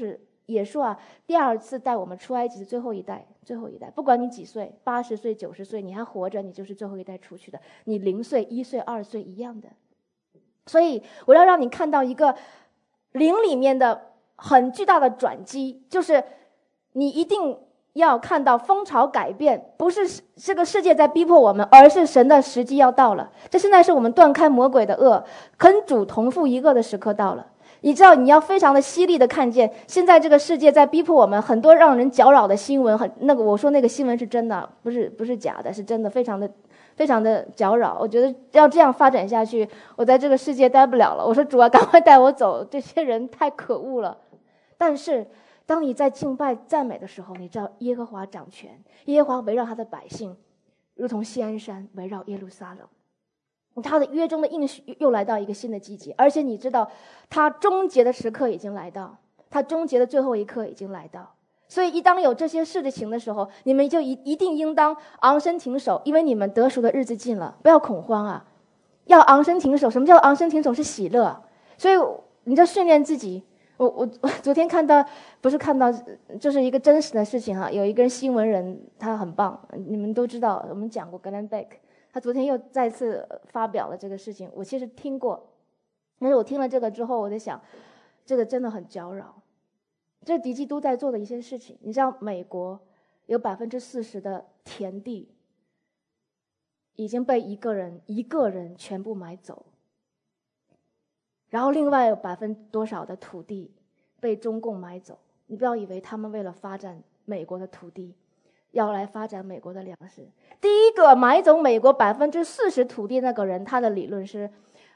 A: 也说啊，第二次带我们出埃及的最后一代，不管你几岁，80岁、90岁，你还活着，你就是最后一代出去的。你0岁、1岁、2岁一样的。所以我要让你看到一个灵里面的很巨大的转机，就是你一定要看到风潮改变，不是这个世界在逼迫我们，而是神的时机要到了。这现在是我们断开魔鬼的恶，跟主同负一个的时刻到了。你知道，你要非常的犀利的看见，现在这个世界在逼迫我们，很多让人搅扰的新闻，我说那个新闻是真的，不是假的，是真的，非常的搅扰。我觉得要这样发展下去，我在这个世界待不了了。我说主啊，赶快带我走，这些人太可恶了。但是当你在敬拜赞美的时候，你知道耶和华掌权，耶和华围绕他的百姓，如同锡安山围绕耶路撒冷。他的约中的应许又来到一个新的季节，而且你知道他终结的时刻已经来到，他终结的最后一刻已经来到。所以当有这些事情的时候，你们就一定应当昂身挺手，因为你们得赎的日子近了。不要恐慌啊，要昂身挺手。什么叫昂身挺手？是喜乐。所以你就训练自己。我昨天不是看到就是一个真实的事情哈，有一个新闻人，他很棒，你们都知道，我们讲过 Glenn Beck， 他昨天又再次发表了这个事情。我其实听过，但是我听了这个之后，我在想，这个真的很搅扰。这敌基督在做的一些事情，你知道，美国有40%的田地已经被一个人全部买走，然后另外有多少的土地被中共买走。你不要以为他们为了发展美国的土地，要来发展美国的粮食。第一个买走美国40%土地那个人，他的理论是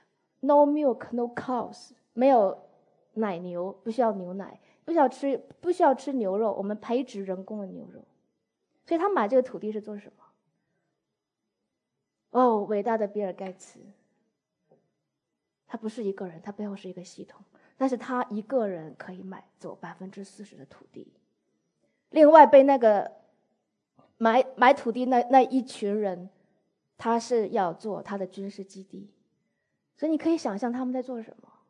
A: no milk no cows， 没有奶牛，不需要牛奶，不需要吃牛肉，我们培植人工的牛肉。所以他买这个土地是做什么？哦，伟大的比尔盖茨，他不是一个人，他背后是一个系统，但是他一个人可以买走40%的土地。另外被那个买土地那一群人，他是要做他的军事基地。所以你可以想象他们在做什么。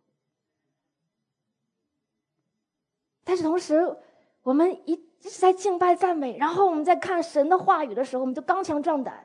A: 但是同时我们一直在敬拜赞美，然后我们在看神的话语的时候，我们就刚强壮胆。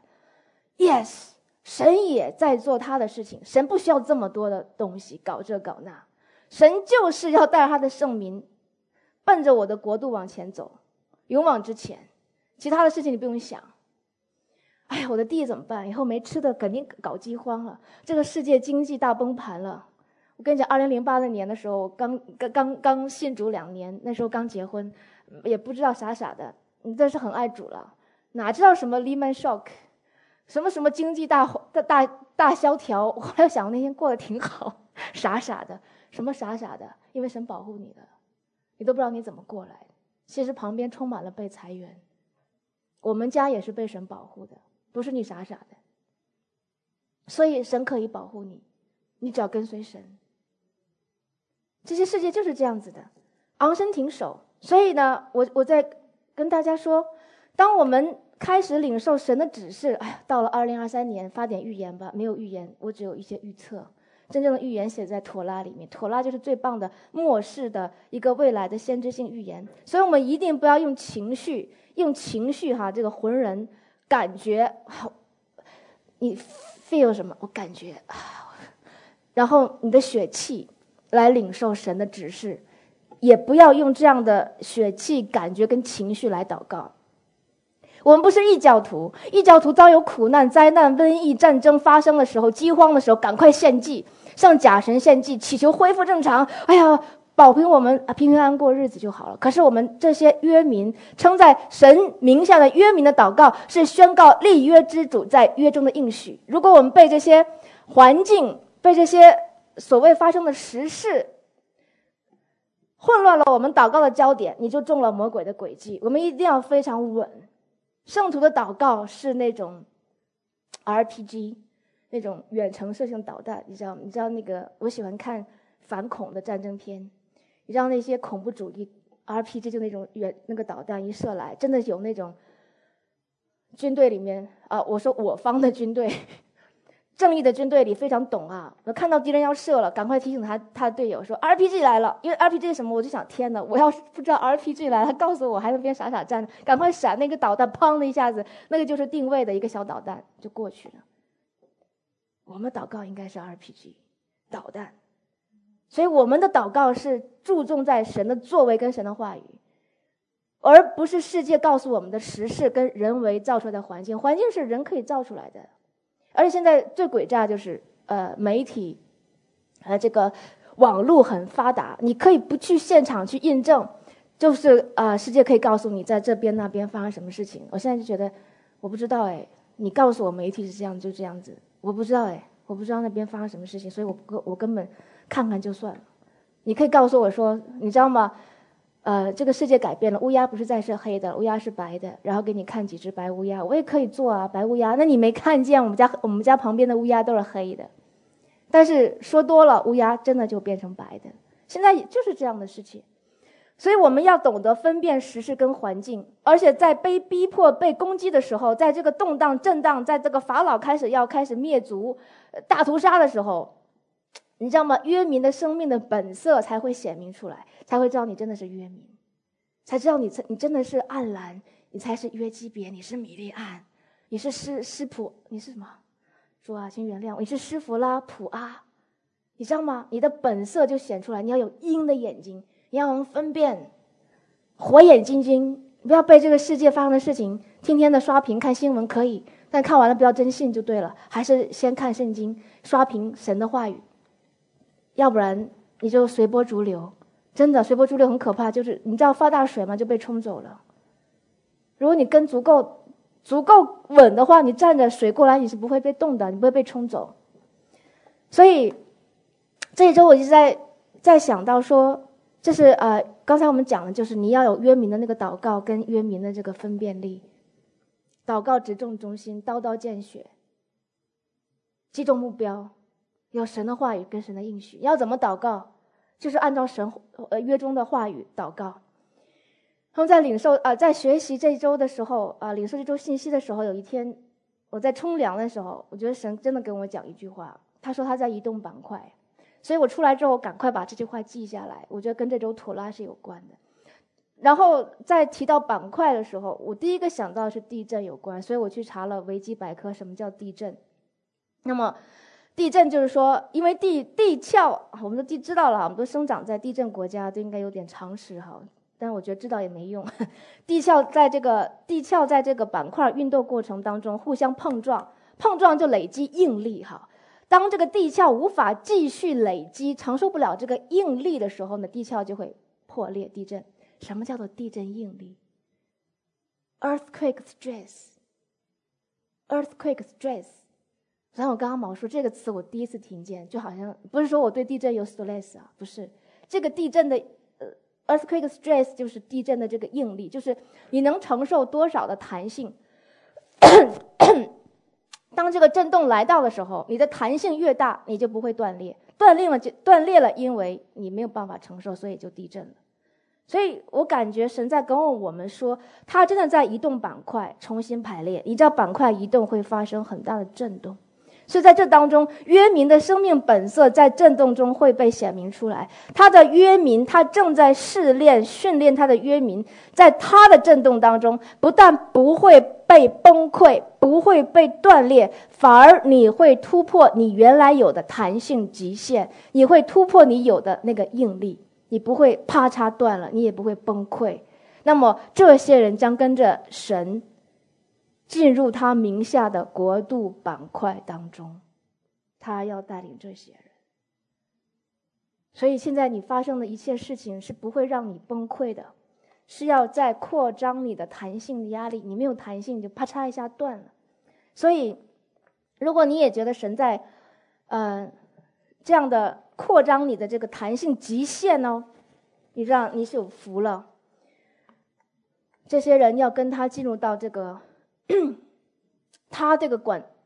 A: Yes， 神也在做他的事情，神不需要这么多的东西搞这搞那，神就是要带他的圣民奔着我的国度往前走，勇往直前。其他的事情你不用想。哎呀，我的地怎么办？以后没吃的肯定搞饥荒了，这个世界经济大崩盘了。我跟你讲，2008年的时候，刚信主2年，那时候刚结婚，也不知道傻的，但是很爱主了，哪知道什么 Lehman Shock， 什么经济大萧条。我后来想，我那天过得挺好，傻的，什么傻的，因为神保护你的，你都不知道你怎么过来。其实旁边充满了被裁员，我们家也是被神保护的，不是你傻的。所以神可以保护你，你只要跟随神。这些世界就是这样子的，昂身挺手。所以呢，我在跟大家说，当我们开始领受神的指示，哎呀，到了2023年发点预言吧，没有预言，我只有一些预测。真正的预言写在妥拉里面，妥拉就是最棒的末世的一个未来的先知性预言。所以我们一定不要用情绪哈，这个浑人感觉，你 feel 什么？我感觉，然后你的血气来领受神的指示，也不要用这样的血气感觉跟情绪来祷告。我们不是异教徒，异教徒遭有苦难、灾难、瘟疫、战争发生的时候，饥荒的时候，赶快献祭，向假神献祭，祈求恢复正常。哎呀，保平我们平平安安过日子就好了。可是我们这些约民，称在神名下的约民的祷告，是宣告立约之主在约中的应许。如果我们被这些环境，被这些所谓发生的时事混乱了我们祷告的焦点，你就中了魔鬼的诡计。我们一定要非常稳。圣徒的祷告是那种 RPG， 那种远程射程导弹，你知道那个，我喜欢看反恐的战争片，你知道那些恐怖主义 RPG 就那种那个导弹一射来，真的有那种军队里面我说我方的军队正义的军队里非常懂啊，看到敌人要射了，赶快提醒他的队友说 RPG 来了，因为 RPG 是什么，我就想天哪，我要是不知道 RPG 来了，他告诉我还在那边傻傻站着，赶快闪那个导弹，砰的一下子，那个就是定位的一个小导弹就过去了。我们祷告应该是 RPG 导弹，所以我们的祷告是注重在神的作为跟神的话语，而不是世界告诉我们的时事跟人为造出来的环境，环境是人可以造出来的。而且现在最诡诈就是媒体这个网络很发达，你可以不去现场去印证，就是世界可以告诉你在这边那边发生什么事情。我现在就觉得我不知道你告诉我媒体是这样就这样子，我不知道我不知道那边发生什么事情，所以我根本看看就算了。你可以告诉我说，你知道吗？这个世界改变了，乌鸦不是再是黑的，乌鸦是白的，然后给你看几只白乌鸦，我也可以做啊，白乌鸦。那你没看见我们家旁边的乌鸦都是黑的，但是说多了，乌鸦真的就变成白的。现在也就是这样的事情，所以我们要懂得分辨时事跟环境，而且在被逼迫、被攻击的时候，在这个动荡、震荡，在这个法老开始灭族、大屠杀的时候，你知道吗？约民的生命的本色才会显明出来，才会知道你真的是约民，才知道你真的是暗兰，你才是约基别，你是米利暗，你是施普，你是什么？主啊，请原谅我，你是施弗拉普阿，你知道吗？你的本色就显出来，你要有鹰的眼睛，你要能分辨，火眼金睛，不要被这个世界发生的事情天天的刷屏看新闻可以，但看完了不要真信就对了，还是先看圣经，刷屏神的话语。要不然你就随波逐流，真的随波逐流很可怕，就是你知道发大水嘛，就被冲走了。如果你跟足够稳的话，你站着水过来你是不会被冻的，你不会被冲走。所以这一周我一直在想到说，这是刚才我们讲的就是你要有约民的那个祷告跟约民的这个分辨力，祷告直中中心，刀刀见血，击中目标，有神的话语跟神的应许。要怎么祷告？就是按照神约中的话语祷告。他们在领受在学习这一周的时候领受这周信息的时候，有一天我在冲凉的时候，我觉得神真的跟我讲一句话，他说他在移动板块，所以我出来之后赶快把这句话记下来，我觉得跟这周妥拉是有关的。然后在提到板块的时候，我第一个想到的是地震有关，所以我去查了维基百科什么叫地震。那么地震就是说，因为地壳我们都知道了，我们都生长在地震国家，都应该有点常识哈。但是我觉得知道也没用。地壳在这个板块运动过程当中互相碰撞就累积应力哈。当这个地壳无法继续累积，承受不了这个应力的时候呢，地壳就会破裂地震。什么叫做地震应力？ Earthquake stress。然后我刚刚毛说这个词我第一次听见，就好像不是说我对地震有 stress 不是，这个地震的earthquake stress 就是地震的这个应力，就是你能承受多少的弹性。当这个震动来到的时候，你的弹性越大，你就不会断裂，断裂了，因为你没有办法承受，所以就地震了。所以我感觉神在跟我们说，他真的在移动板块，重新排列。你知道板块移动会发生很大的震动，所以在这当中，约民的生命本色在震动中会被显明出来。他的约民，他正在训练他的约民，在他的震动当中，不但不会被崩溃，不会被断裂，反而你会突破你原来有的弹性极限，你会突破你有的那个应力，你不会啪嚓断了，你也不会崩溃。那么这些人将跟着神进入他名下的国度板块当中，他要带领这些人。所以现在你发生的一切事情是不会让你崩溃的，是要在扩张你的弹性的压力，你没有弹性你就啪嚓一下断了。所以如果你也觉得神在这样的扩张你的这个弹性极限哦，你让你是有福了。这些人要跟他进入到这个他这个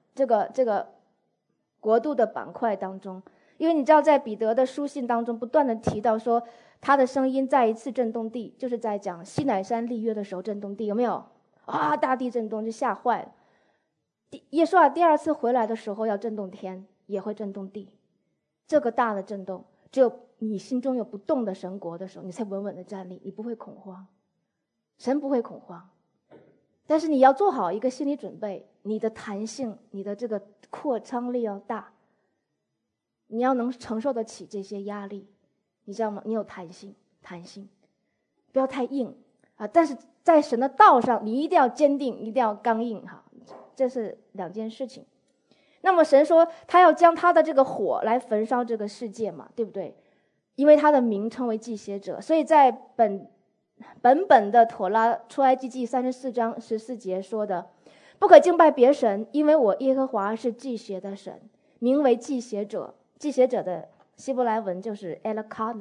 A: 国度的板块当中。因为你知道在彼得的书信当中不断的提到说，他的声音再一次震动地，就是在讲西乃山立约的时候震动地，有没有大地震动就吓坏了。 耶稣啊第二次回来的时候要震动天，也会震动地。这个大的震动，只有你心中有不动的神国的时候，你才稳稳的站立，你不会恐慌。神不会恐慌，但是你要做好一个心理准备，你的弹性，你的这个扩张力要大，你要能承受得起这些压力，你知道吗？你有弹性，不要太硬啊！但是在神的道上，你一定要坚定，一定要刚硬哈，这是两件事情。那么神说他要将他的这个火来焚烧这个世界嘛，对不对？因为他的名称为祭邪者，所以在本的妥拉出埃及记34章14节说的，不可敬拜别神，因为我耶和华是祭邪的神，名为祭邪者。祭邪者的希伯来文就是 Elkanah，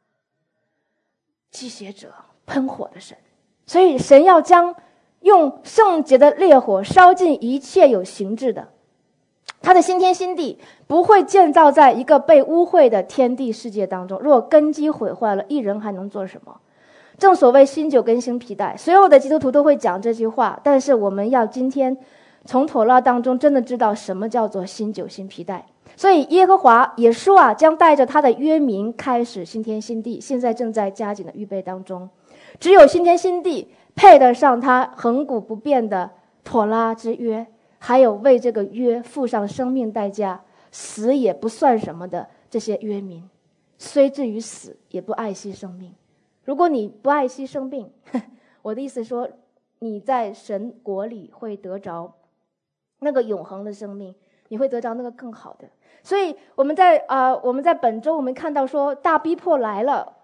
A: 祭邪者，喷火的神。所以神要将用圣洁的烈火烧尽一切有形质的，他的新天新地不会建造在一个被污秽的天地世界当中，若根基毁坏了，一人还能做什么？正所谓新酒跟新皮带，所有的基督徒都会讲这句话，但是我们要今天从妥拉当中真的知道什么叫做新酒新皮带。所以耶和华耶稣啊将带着他的约民开始新天新地，现在正在加紧的预备当中。只有新天新地配得上他恒古不变的妥拉之约，还有为这个约付上生命代价，死也不算什么的这些约民，虽至于死也不爱惜生命。如果你不爱惜生命，我的意思说你在神国里会得着那个永恒的生命，你会得着那个更好的。所以我们在本周我们看到说大逼迫来了，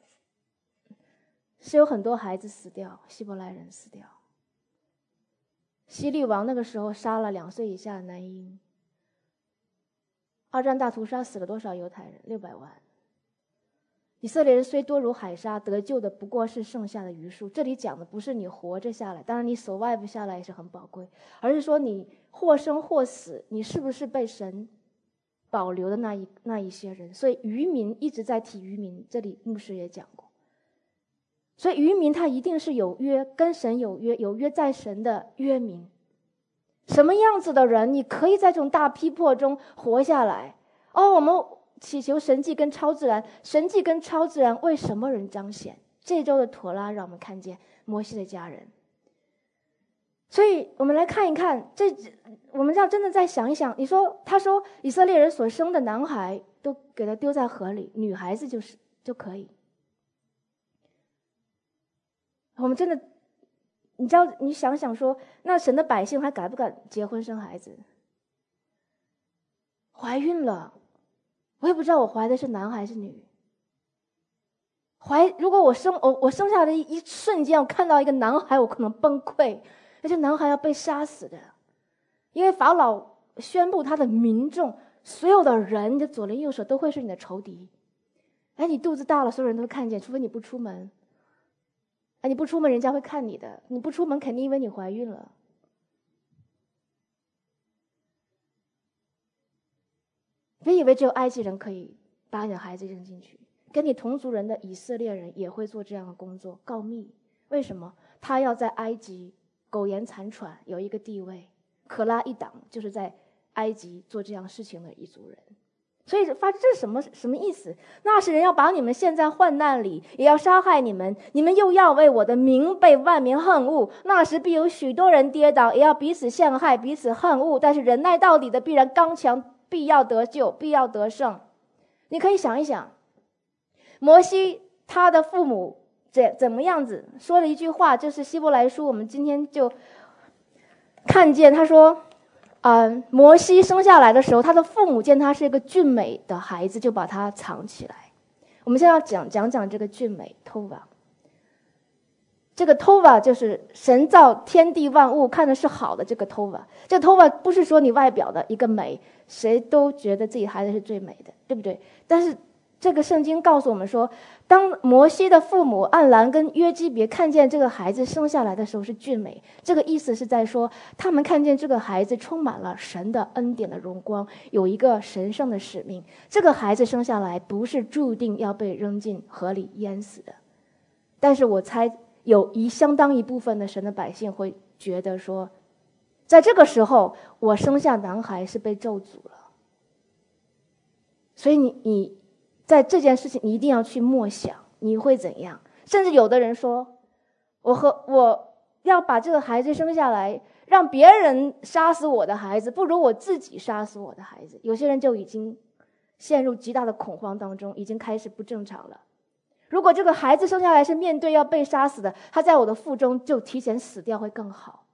A: 是有很多孩子死掉，希伯来人死掉。希律王那个时候杀了2岁以下的男婴。二战大屠杀死了多少犹太人？600万。以色列人虽多如海沙，得救的不过是剩下的余数。这里讲的不是你活着下来，当然你 survive 下来也是很宝贵，而是说你或生或死，你是不是被神保留的那一些人。所以渔民一直在提渔民，这里牧师也讲过。所以渔民他一定是有约，跟神有约，有约在神的约民。什么样子的人你可以在这种大逼迫中活下来？我们祈求神迹跟超自然，神迹跟超自然为什么人彰显？这周的妥拉让我们看见摩西的家人。所以我们来看一看，我们要真的再想一想，他说以色列人所生的男孩都给他丢在河里，女孩子就可以。我们真的，你想想说，那神的百姓还敢不敢结婚生孩子？怀孕了，我也不知道我怀的是男还是女。如果我生下的一瞬间，我看到一个男孩，我可能崩溃，而且男孩要被杀死的，因为法老宣布他的民众所有的人，你的左邻右舍都会是你的仇敌。你肚子大了，所有人都会看见，除非你不出门。你不出门，人家会看你的。你不出门，肯定因为你怀孕了。别以为只有埃及人可以把你的孩子扔进去，跟你同族人的以色列人也会做这样的工作，告密。为什么？他要在埃及苟延残喘，有一个地位。可拉一党就是在埃及做这样事情的一族人。所以这是什么意思？那是人要把你们陷在患难里，也要杀害你们，你们又要为我的名被万民恨恶。那时必有许多人跌倒，也要彼此陷害，彼此恨恶。但是忍耐到底的必然刚强，必要得救，必要得胜。你可以想一想，摩西他的父母怎么样子说了一句话，就是希伯来书我们今天就看见，他说摩西生下来的时候，他的父母见他是一个俊美的孩子，就把他藏起来。我们现在要讲这个俊美 Tova。 这个 Tova 就是神造天地万物看的是好的，这个 Tova。 这个 Tova 不是说你外表的一个美，谁都觉得自己孩子是最美的，对不对？但是这个圣经告诉我们说，当摩西的父母暗兰跟约基别看见这个孩子生下来的时候是俊美，这个意思是在说他们看见这个孩子充满了神的恩典的荣光，有一个神圣的使命。这个孩子生下来不是注定要被扔进河里淹死的。但是我猜有相当一部分的神的百姓会觉得说， 在这个时候，我生下男孩是被咒诅了。所以你在这件事情，你一定要去默想你会怎样。甚至有的人说，我要把这个孩子生下来，让别人杀死我的孩子，不如我自己杀死我的孩子。有些人就已经陷入极大的恐慌当中，已经开始不正常了。如果这个孩子生下来是面对要被杀死的，他在我的腹中就提前死掉会更好。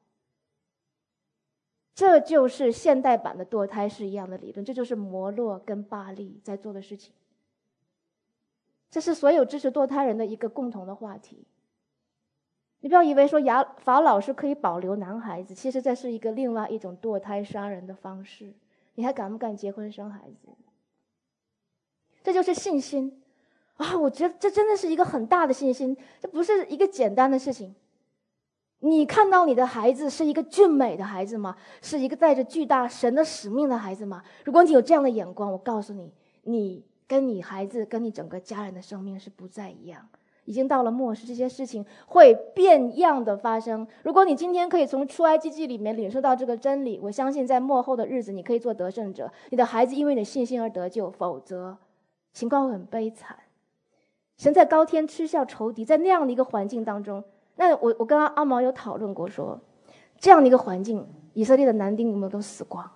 A: 这就是现代版的堕胎是一样的理论，这就是摩洛跟巴利在做的事情。这是所有支持堕胎人的一个共同的话题。你不要以为说法老是可以保留男孩子，其实这是另外一种堕胎杀人的方式。你还敢不敢结婚生孩子？这就是信心啊！我觉得这真的是一个很大的信心，这不是一个简单的事情。你看到你的孩子是一个俊美的孩子吗？是一个带着巨大神的使命的孩子吗？如果你有这样的眼光，我告诉你，你跟你孩子跟你整个家人的生命是不再一样。已经到了末世，这些事情会变样的发生。如果你今天可以从出埃及记里面领受到这个真理，我相信在末后的日子你可以做得胜者，你的孩子因为你的信心而得救，否则情况会很悲惨。神在高天嗤笑仇敌，在那样的一个环境当中，那我跟阿毛有讨论过说，这样的一个环境，以色列的男丁有没有都死光？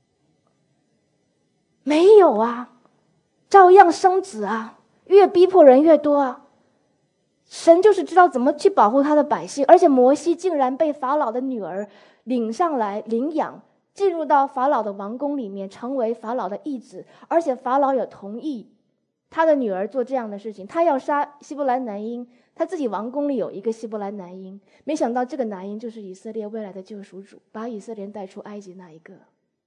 A: 没有啊，照样生子啊，越逼迫人越多啊。神就是知道怎么去保护他的百姓，而且摩西竟然被法老的女儿领上来领养，进入到法老的王宫里面，成为法老的义子，而且法老也同意他的女儿做这样的事情。他要杀希伯来男婴，他自己王宫里有一个希伯来男婴，没想到这个男婴就是以色列未来的救赎主，把以色列带出埃及那一个。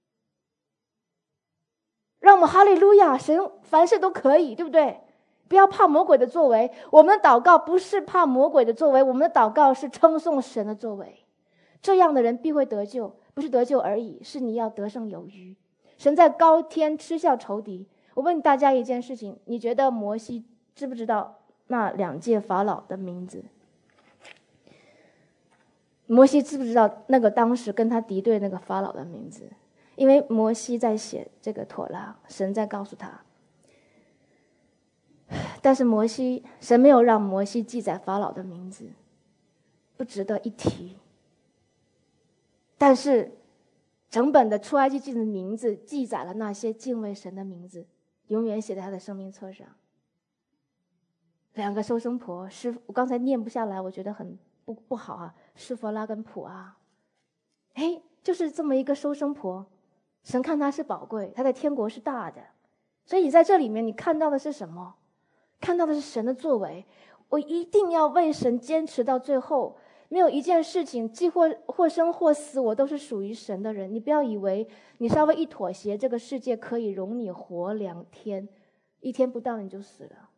A: 让我们哈利路亚，神凡事都可以，对不对？不要怕魔鬼的作为，我们的祷告不是怕魔鬼的作为，我们的祷告是称颂神的作为。这样的人必会得救，不是得救而已，是你要得胜有余。神在高天嗤笑仇敌。我问大家一件事情，你觉得摩西知不知道那2届法老的名字？摩西知不知道那个当时跟他敌对那个法老的名字？因为摩西在写这个妥拉，神在告诉他。但是神没有让摩西记载法老的名字，不值得一提。但是整本的出埃及记的名字记载了那些敬畏神的名字，永远写在他的生命册上。2个收生婆，我刚才念不下来，我觉得很不好啊。施弗拉跟普阿，就是这么一个收生婆，神看她是宝贵，她在天国是大的。所以你在这里面你看到的是什么？看到的是神的作为。我一定要为神坚持到最后，没有一件事情既或生或死，我都是属于神的人。你不要以为你稍微一妥协，这个世界可以容你活2天，1天不到你就死了。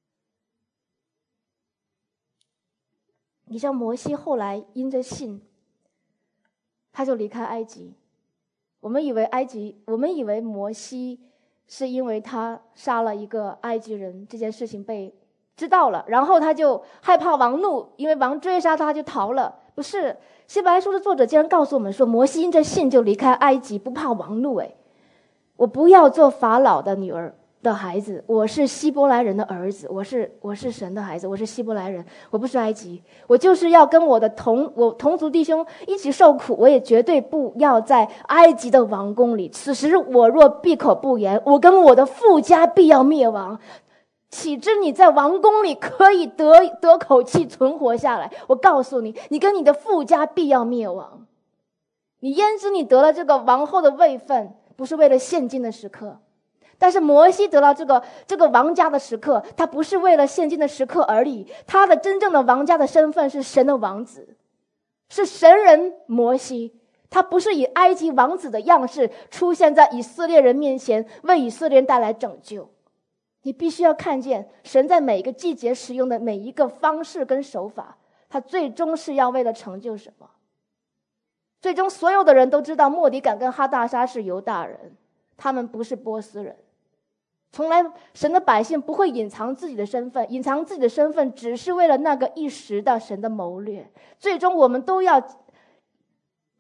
A: 你像摩西后来因着信，他就离开埃及。我们以为摩西是因为他杀了一个埃及人，这件事情被知道了，然后他就害怕王怒，因为王追杀他就逃了。不是，希伯来书的作者竟然告诉我们说，摩西因着信就离开埃及，不怕王怒。我不要做法老的女儿的孩子，我是希伯来人的儿子，我是神的孩子，我是希伯来人，我不是埃及，我就是要跟我同族弟兄一起受苦，我也绝对不要在埃及的王宫里。此时我若闭口不言，我跟我的父家必要灭亡。岂知你在王宫里可以得口气存活下来？我告诉你，你跟你的父家必要灭亡。你焉知你得了这个王后的位分，不是为了现今的时刻？但是摩西得到这个王家的时刻，他不是为了现今的时刻而已，他的真正的王家的身份是神的王子，是神人摩西。他不是以埃及王子的样式出现在以色列人面前，为以色列人带来拯救。你必须要看见神在每一个季节使用的每一个方式跟手法，他最终是要为了成就什么？最终所有的人都知道末底改跟哈大沙是犹大人，他们不是波斯人。从来神的百姓不会隐藏自己的身份，隐藏自己的身份只是为了那个一时的神的谋略。最终我们都要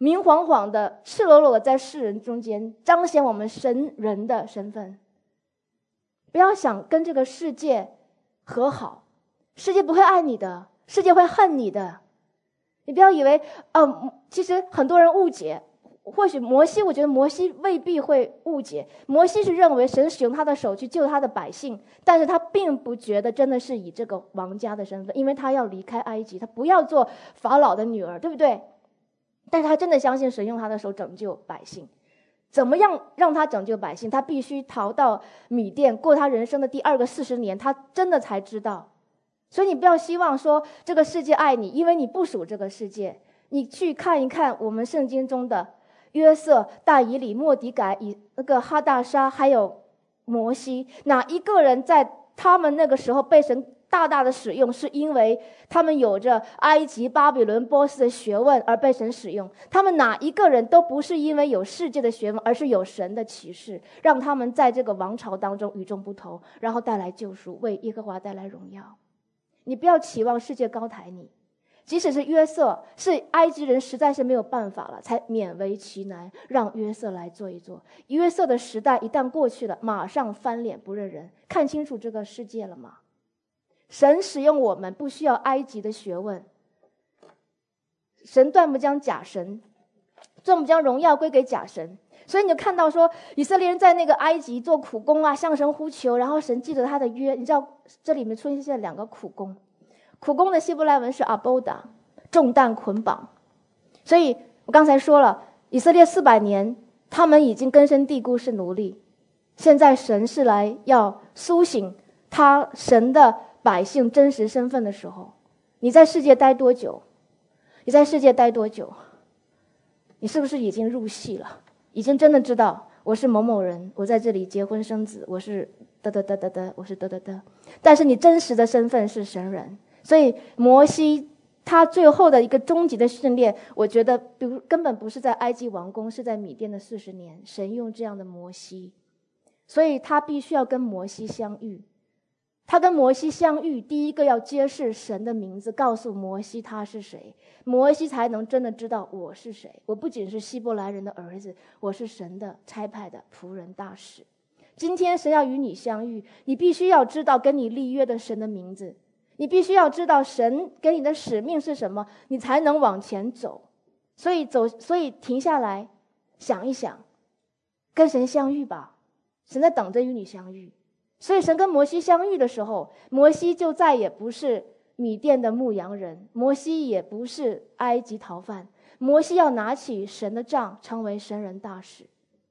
A: 明晃晃的、赤裸裸的在世人中间彰显我们神人的身份。不要想跟这个世界和好，世界不会爱你的，世界会恨你的。你不要以为其实很多人误解，或许摩西，我觉得摩西未必会误解。摩西是认为神使用他的手去救他的百姓，但是他并不觉得真的是以这个王家的身份，因为他要离开埃及，他不要做法老的女儿，对不对？但是他真的相信神用他的手拯救百姓。怎么样让他拯救百姓？他必须逃到米甸，过他人生的第二个40年，他真的才知道。所以你不要希望说这个世界爱你，因为你不属这个世界。你去看一看我们圣经中的约瑟、大以里、末底改、那个哈大沙，还有摩西，哪一个人在他们那个时候被神大大的使用，是因为他们有着埃及、巴比伦、波斯的学问而被神使用？他们哪一个人都不是因为有世界的学问，而是有神的启示，让他们在这个王朝当中与众不同，然后带来救赎，为耶和华带来荣耀。你不要期望世界高抬你，即使是约瑟，是埃及人实在是没有办法了，才勉为其难让约瑟来做一做。约瑟的时代一旦过去了，马上翻脸不认人。看清楚这个世界了吗？神使用我们不需要埃及的学问，神断不将假神，断不将荣耀归给假神。所以你就看到说，以色列人在那个埃及做苦工啊，向神呼求，然后神记着他的约。你知道这里面出现2个苦工，苦工的希伯来文是 aboda， 重担捆绑。所以我刚才说了，以色列400年他们已经根深蒂固是奴隶，现在神是来要苏醒他神的百姓真实身份的时候。你在世界待多久？你在世界待多久？你是不是已经入戏了？已经真的知道我是某某人，我在这里结婚生子，我是我是但是你真实的身份是神人。所以摩西他最后的一个终极的训练，我觉得根本不是在埃及王宫，是在米甸的40年，神用这样的摩西，所以他必须要跟摩西相遇。他跟摩西相遇，第一个要揭示神的名字，告诉摩西他是谁，摩西才能真的知道我是谁。我不仅是希伯来人的儿子，我是神的差派的仆人大使。今天神要与你相遇，你必须要知道跟你立约的神的名字，你必须要知道神给你的使命是什么，你才能往前走。所以停下来想一想，跟神相遇吧，神在等着与你相遇。所以神跟摩西相遇的时候，摩西就再也不是米甸的牧羊人，摩西也不是埃及逃犯，摩西要拿起神的杖，成为神人大使。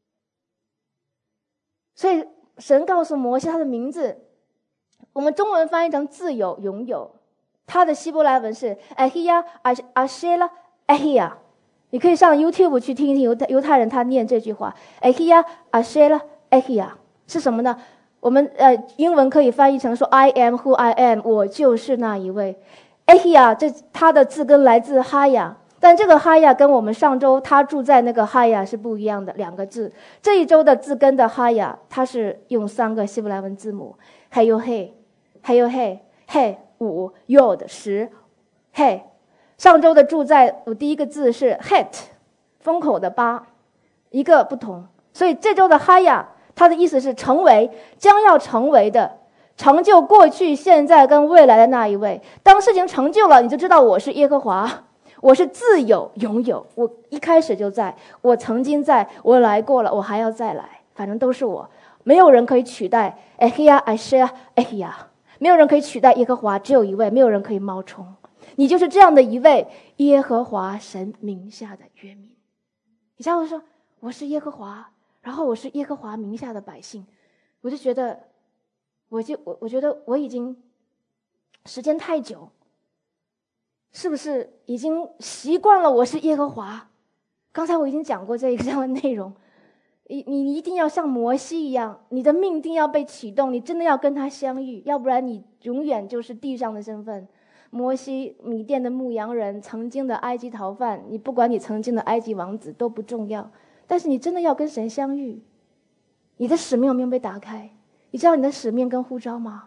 A: 所以神告诉摩西他的名字，我们中文翻译成自由拥有，他的希伯来文是 Ahia Ashela Ahia。 你可以上 YouTube 去听一听犹太人他念这句话 Ahia Ashela Ahia 是什么呢？我们英文可以翻译成说 I am who I am， 我就是那一位。 Ahia 它的字根来自哈雅，但这个哈雅跟我们上周他住在那个哈雅是不一样的2个字。这一周的字根的哈雅，它是用3个希伯来文字母 Hey yo hey Hey yo hey Hey 5 Yod 10 Hey。 上周的住在我第一个字是 Het 封口的8，一个不同。所以这周的哈雅它的意思是成为，将要成为的，成就过去现在跟未来的那一位。当事情成就了，你就知道我是耶和华，我是自有拥有，我一开始就在，我曾经在，我来过了，我还要再来，反正都是我。没有人可以取代 Ahia Ashia Ahia， 没有人可以取代耶和华，只有一位，没有人可以冒充。你就是这样的一位耶和华神名下的约民。你像我说我是耶和华，然后我是耶和华名下的百姓，我就觉得我觉得我已经时间太久，是不是已经习惯了我是耶和华？刚才我已经讲过这样的内容。你一定要像摩西一样，你的命定要被启动，你真的要跟他相遇，要不然你永远就是地上的身份。摩西，米甸的牧羊人，曾经的埃及逃犯，你不管你曾经的埃及王子都不重要，但是你真的要跟神相遇。你的使命有没有被打开？你知道你的使命跟呼召吗？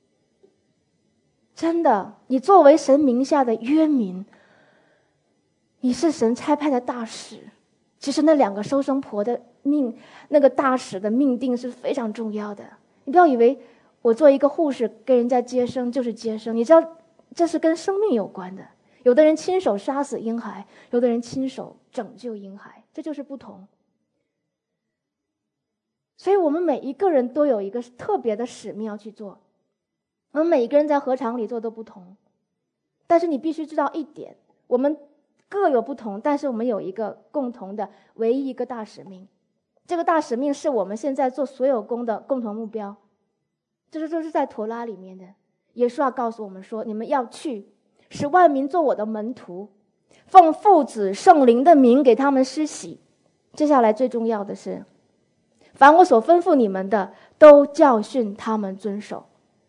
A: 真的，你作为神名下的约民， 你是神差派的大使。其实那2个收生婆的命，那个大使的命定是非常重要的。你不要以为我做一个护士跟人家接生就是接生，你知道这是跟生命有关的。有的人亲手杀死婴孩，有的人亲手拯救婴孩，这就是不同。所以我们每一个人都有一个特别的使命要去做，我们每一个人在禾场里做都不同。但是你必须知道一点，我们各有不同，但是我们有一个共同的唯一一个大使命。这个大使命是我们现在做所有工的共同目标，这是在陀拉里面的。耶稣要告诉我们说，你们要去，使万民做我的门徒，奉父子圣灵的名给他们施洗。接下来最重要的是，凡我所吩咐你们的，都教训他们遵守。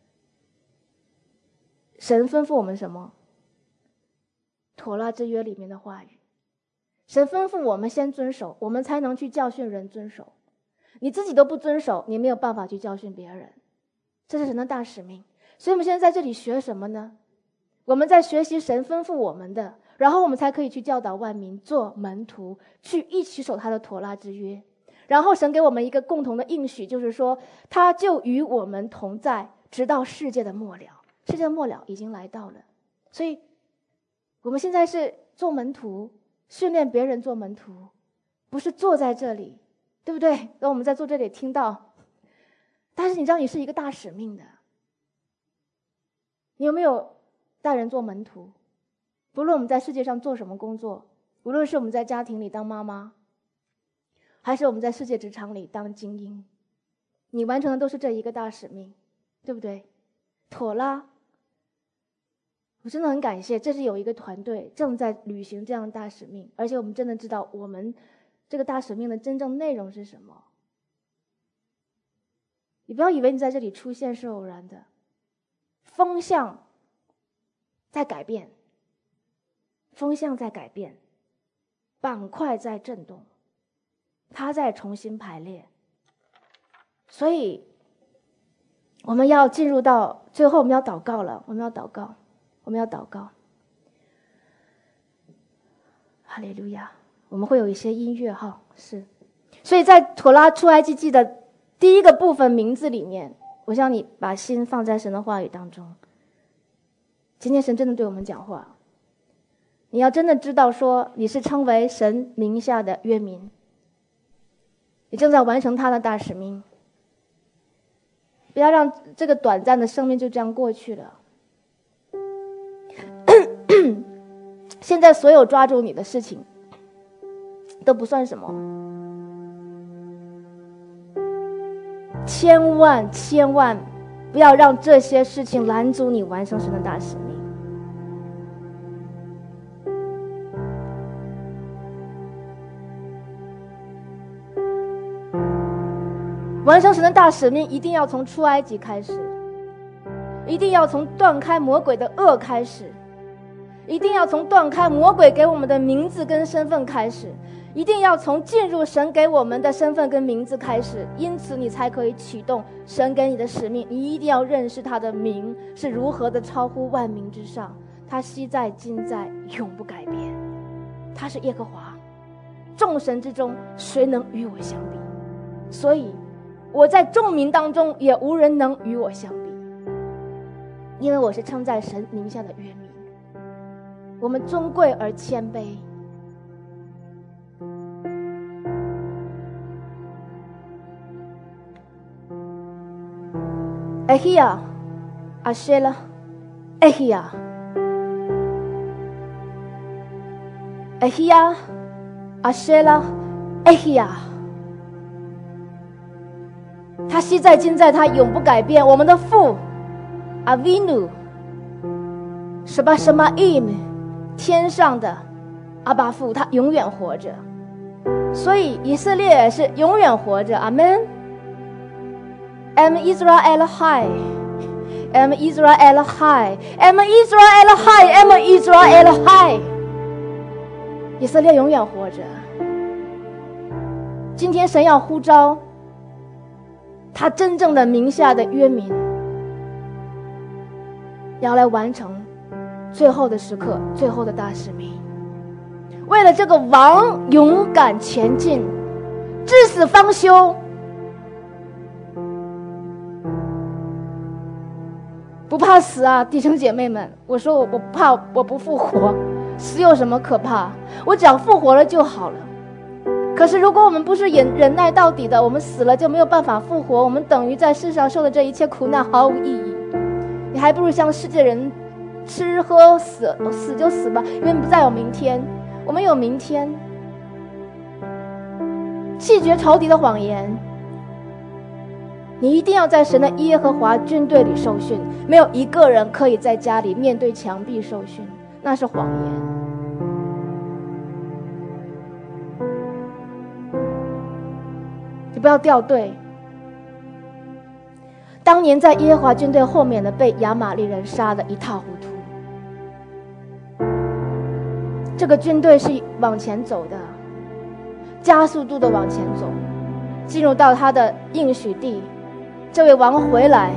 A: 神吩咐我们什么？妥拉之约里面的话语。神吩咐我们先遵守，我们才能去教训人遵守。你自己都不遵守，你没有办法去教训别人。这是神的大使命。所以我们现在在这里学什么呢？我们在学习神吩咐我们的，然后我们才可以去教导万民做门徒，去一起守他的妥拉之约。然后神给我们一个共同的应许，就是说他就与我们同在，直到世界的末了。世界的末了已经来到了，所以我们现在是做门徒，训练别人做门徒，不是坐在这里，对不对？那我们在坐这里听到，但是你知道你是一个大使命的。你有没有带人做门徒？不论我们在世界上做什么工作，无论是我们在家庭里当妈妈，还是我们在世界职场里当精英，你完成的都是这一个大使命，对不对？妥拉，我真的很感谢，这是有一个团队正在履行这样的大使命，而且我们真的知道我们这个大使命的真正内容是什么。你不要以为你在这里出现是偶然的，风向在改变，风向在改变，板块在震动，它在重新排列。所以我们要进入到最后，我们要祷告了，我们要祷告，我们要祷告。哈利路亚！我们会有一些音乐哈，是。所以在妥拉出埃及记的第一个部分名字里面，我希望你把心放在神的话语当中。今天神真的对我们讲话，你要真的知道说你是称为神名下的约民，你正在完成他的大使命。不要让这个短暂的生命就这样过去了。现在所有抓住你的事情都不算什么，千万不要让这些事情拦阻你完成神的大使命。完成神的大使命一定要从出埃及开始，一定要从断开魔鬼的恶开始，一定要从断开魔鬼给我们的名字跟身份开始，一定要从进入神给我们的身份跟名字开始。因此你才可以启动神给你的使命。你一定要认识他的名是如何的超乎万民之上，他昔在今在永不改变，他是耶和华，众神之中谁能与我相比？所以我在众民当中也无人能与我相比，因为我是称在神名下的约民。我们尊贵而谦卑，哎呀，阿谢了，哎呀，哎呀，阿谢了，哎呀。他昔在今在，他永不改变。我们的父阿维努什巴什玛伊姆，天上的阿爸父，他永远活着，所以以色列是永远活着。阿门。Am Israel high, Am Israel high, Am Israel high, Am Israel high。以色列永远活着。今天神要呼召他真正的名下的约民，要来完成最后的时刻，最后的大使命。 为了这个王勇敢前进，至死方休。不怕死啊，弟兄姐妹们！我说我不怕，我不复活，死有什么可怕？我只要复活了就好了。可是如果我们不是忍耐到底的，我们死了就没有办法复活，我们等于在世上受的这一切苦难毫无意义。你还不如像世界人吃喝死就死吧，因为不再有明天。我们有明天。弃绝仇敌的谎言，你一定要在神的耶和华军队里受训，没有一个人可以在家里面对墙壁受训，那是谎言。你不要掉队。当年在耶和华军队后面的被亚玛力人杀得一塌糊涂，这个军队是往前走的，加速度的往前走，进入到他的应许地。这位王回来，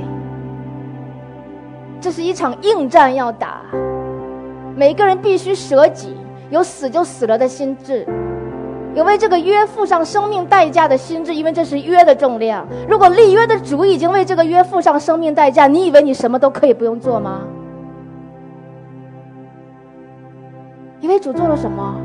A: 这是一场硬战要打，每一个人必须舍己，有死就死了的心志，有为这个约付上生命代价的心志，因为这是约的重量。如果立约的主已经为这个约付上生命代价，你以为你什么都可以不用做吗？以为主做了什么？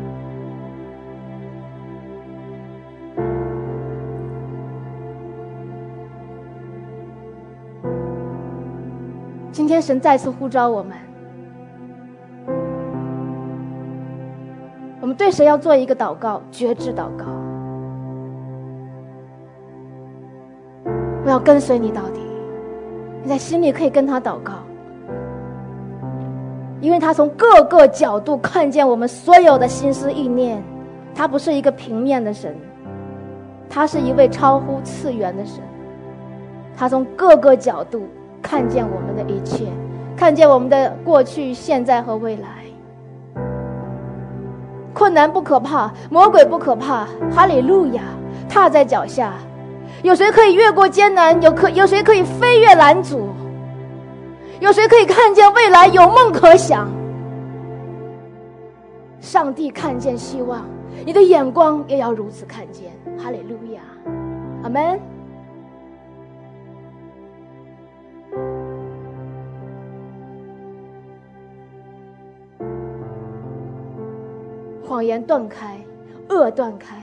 A: 今天神再次呼召我们，我们对谁要做一个祷告？决志祷告。我要跟随你到底。你在心里可以跟他祷告，因为他从各个角度看见我们所有的心思意念。他不是一个平面的神，他是一位超乎次元的神。他从各个角度看见我们的一切，看见我们的过去、现在和未来。困难不可怕，魔鬼不可怕，哈利路亚，踏在脚下。有谁可以越过艰难？有谁可以飞越拦阻？有谁可以看见未来？有梦可想。上帝看见希望，你的眼光也要如此看见。哈利路亚，阿们。谎言断开，恶断开，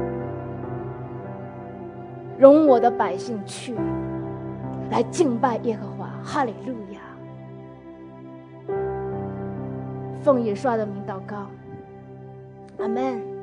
A: 容我的百姓去，来敬拜耶和华。哈利路亚！奉耶稣的名祷告，阿们。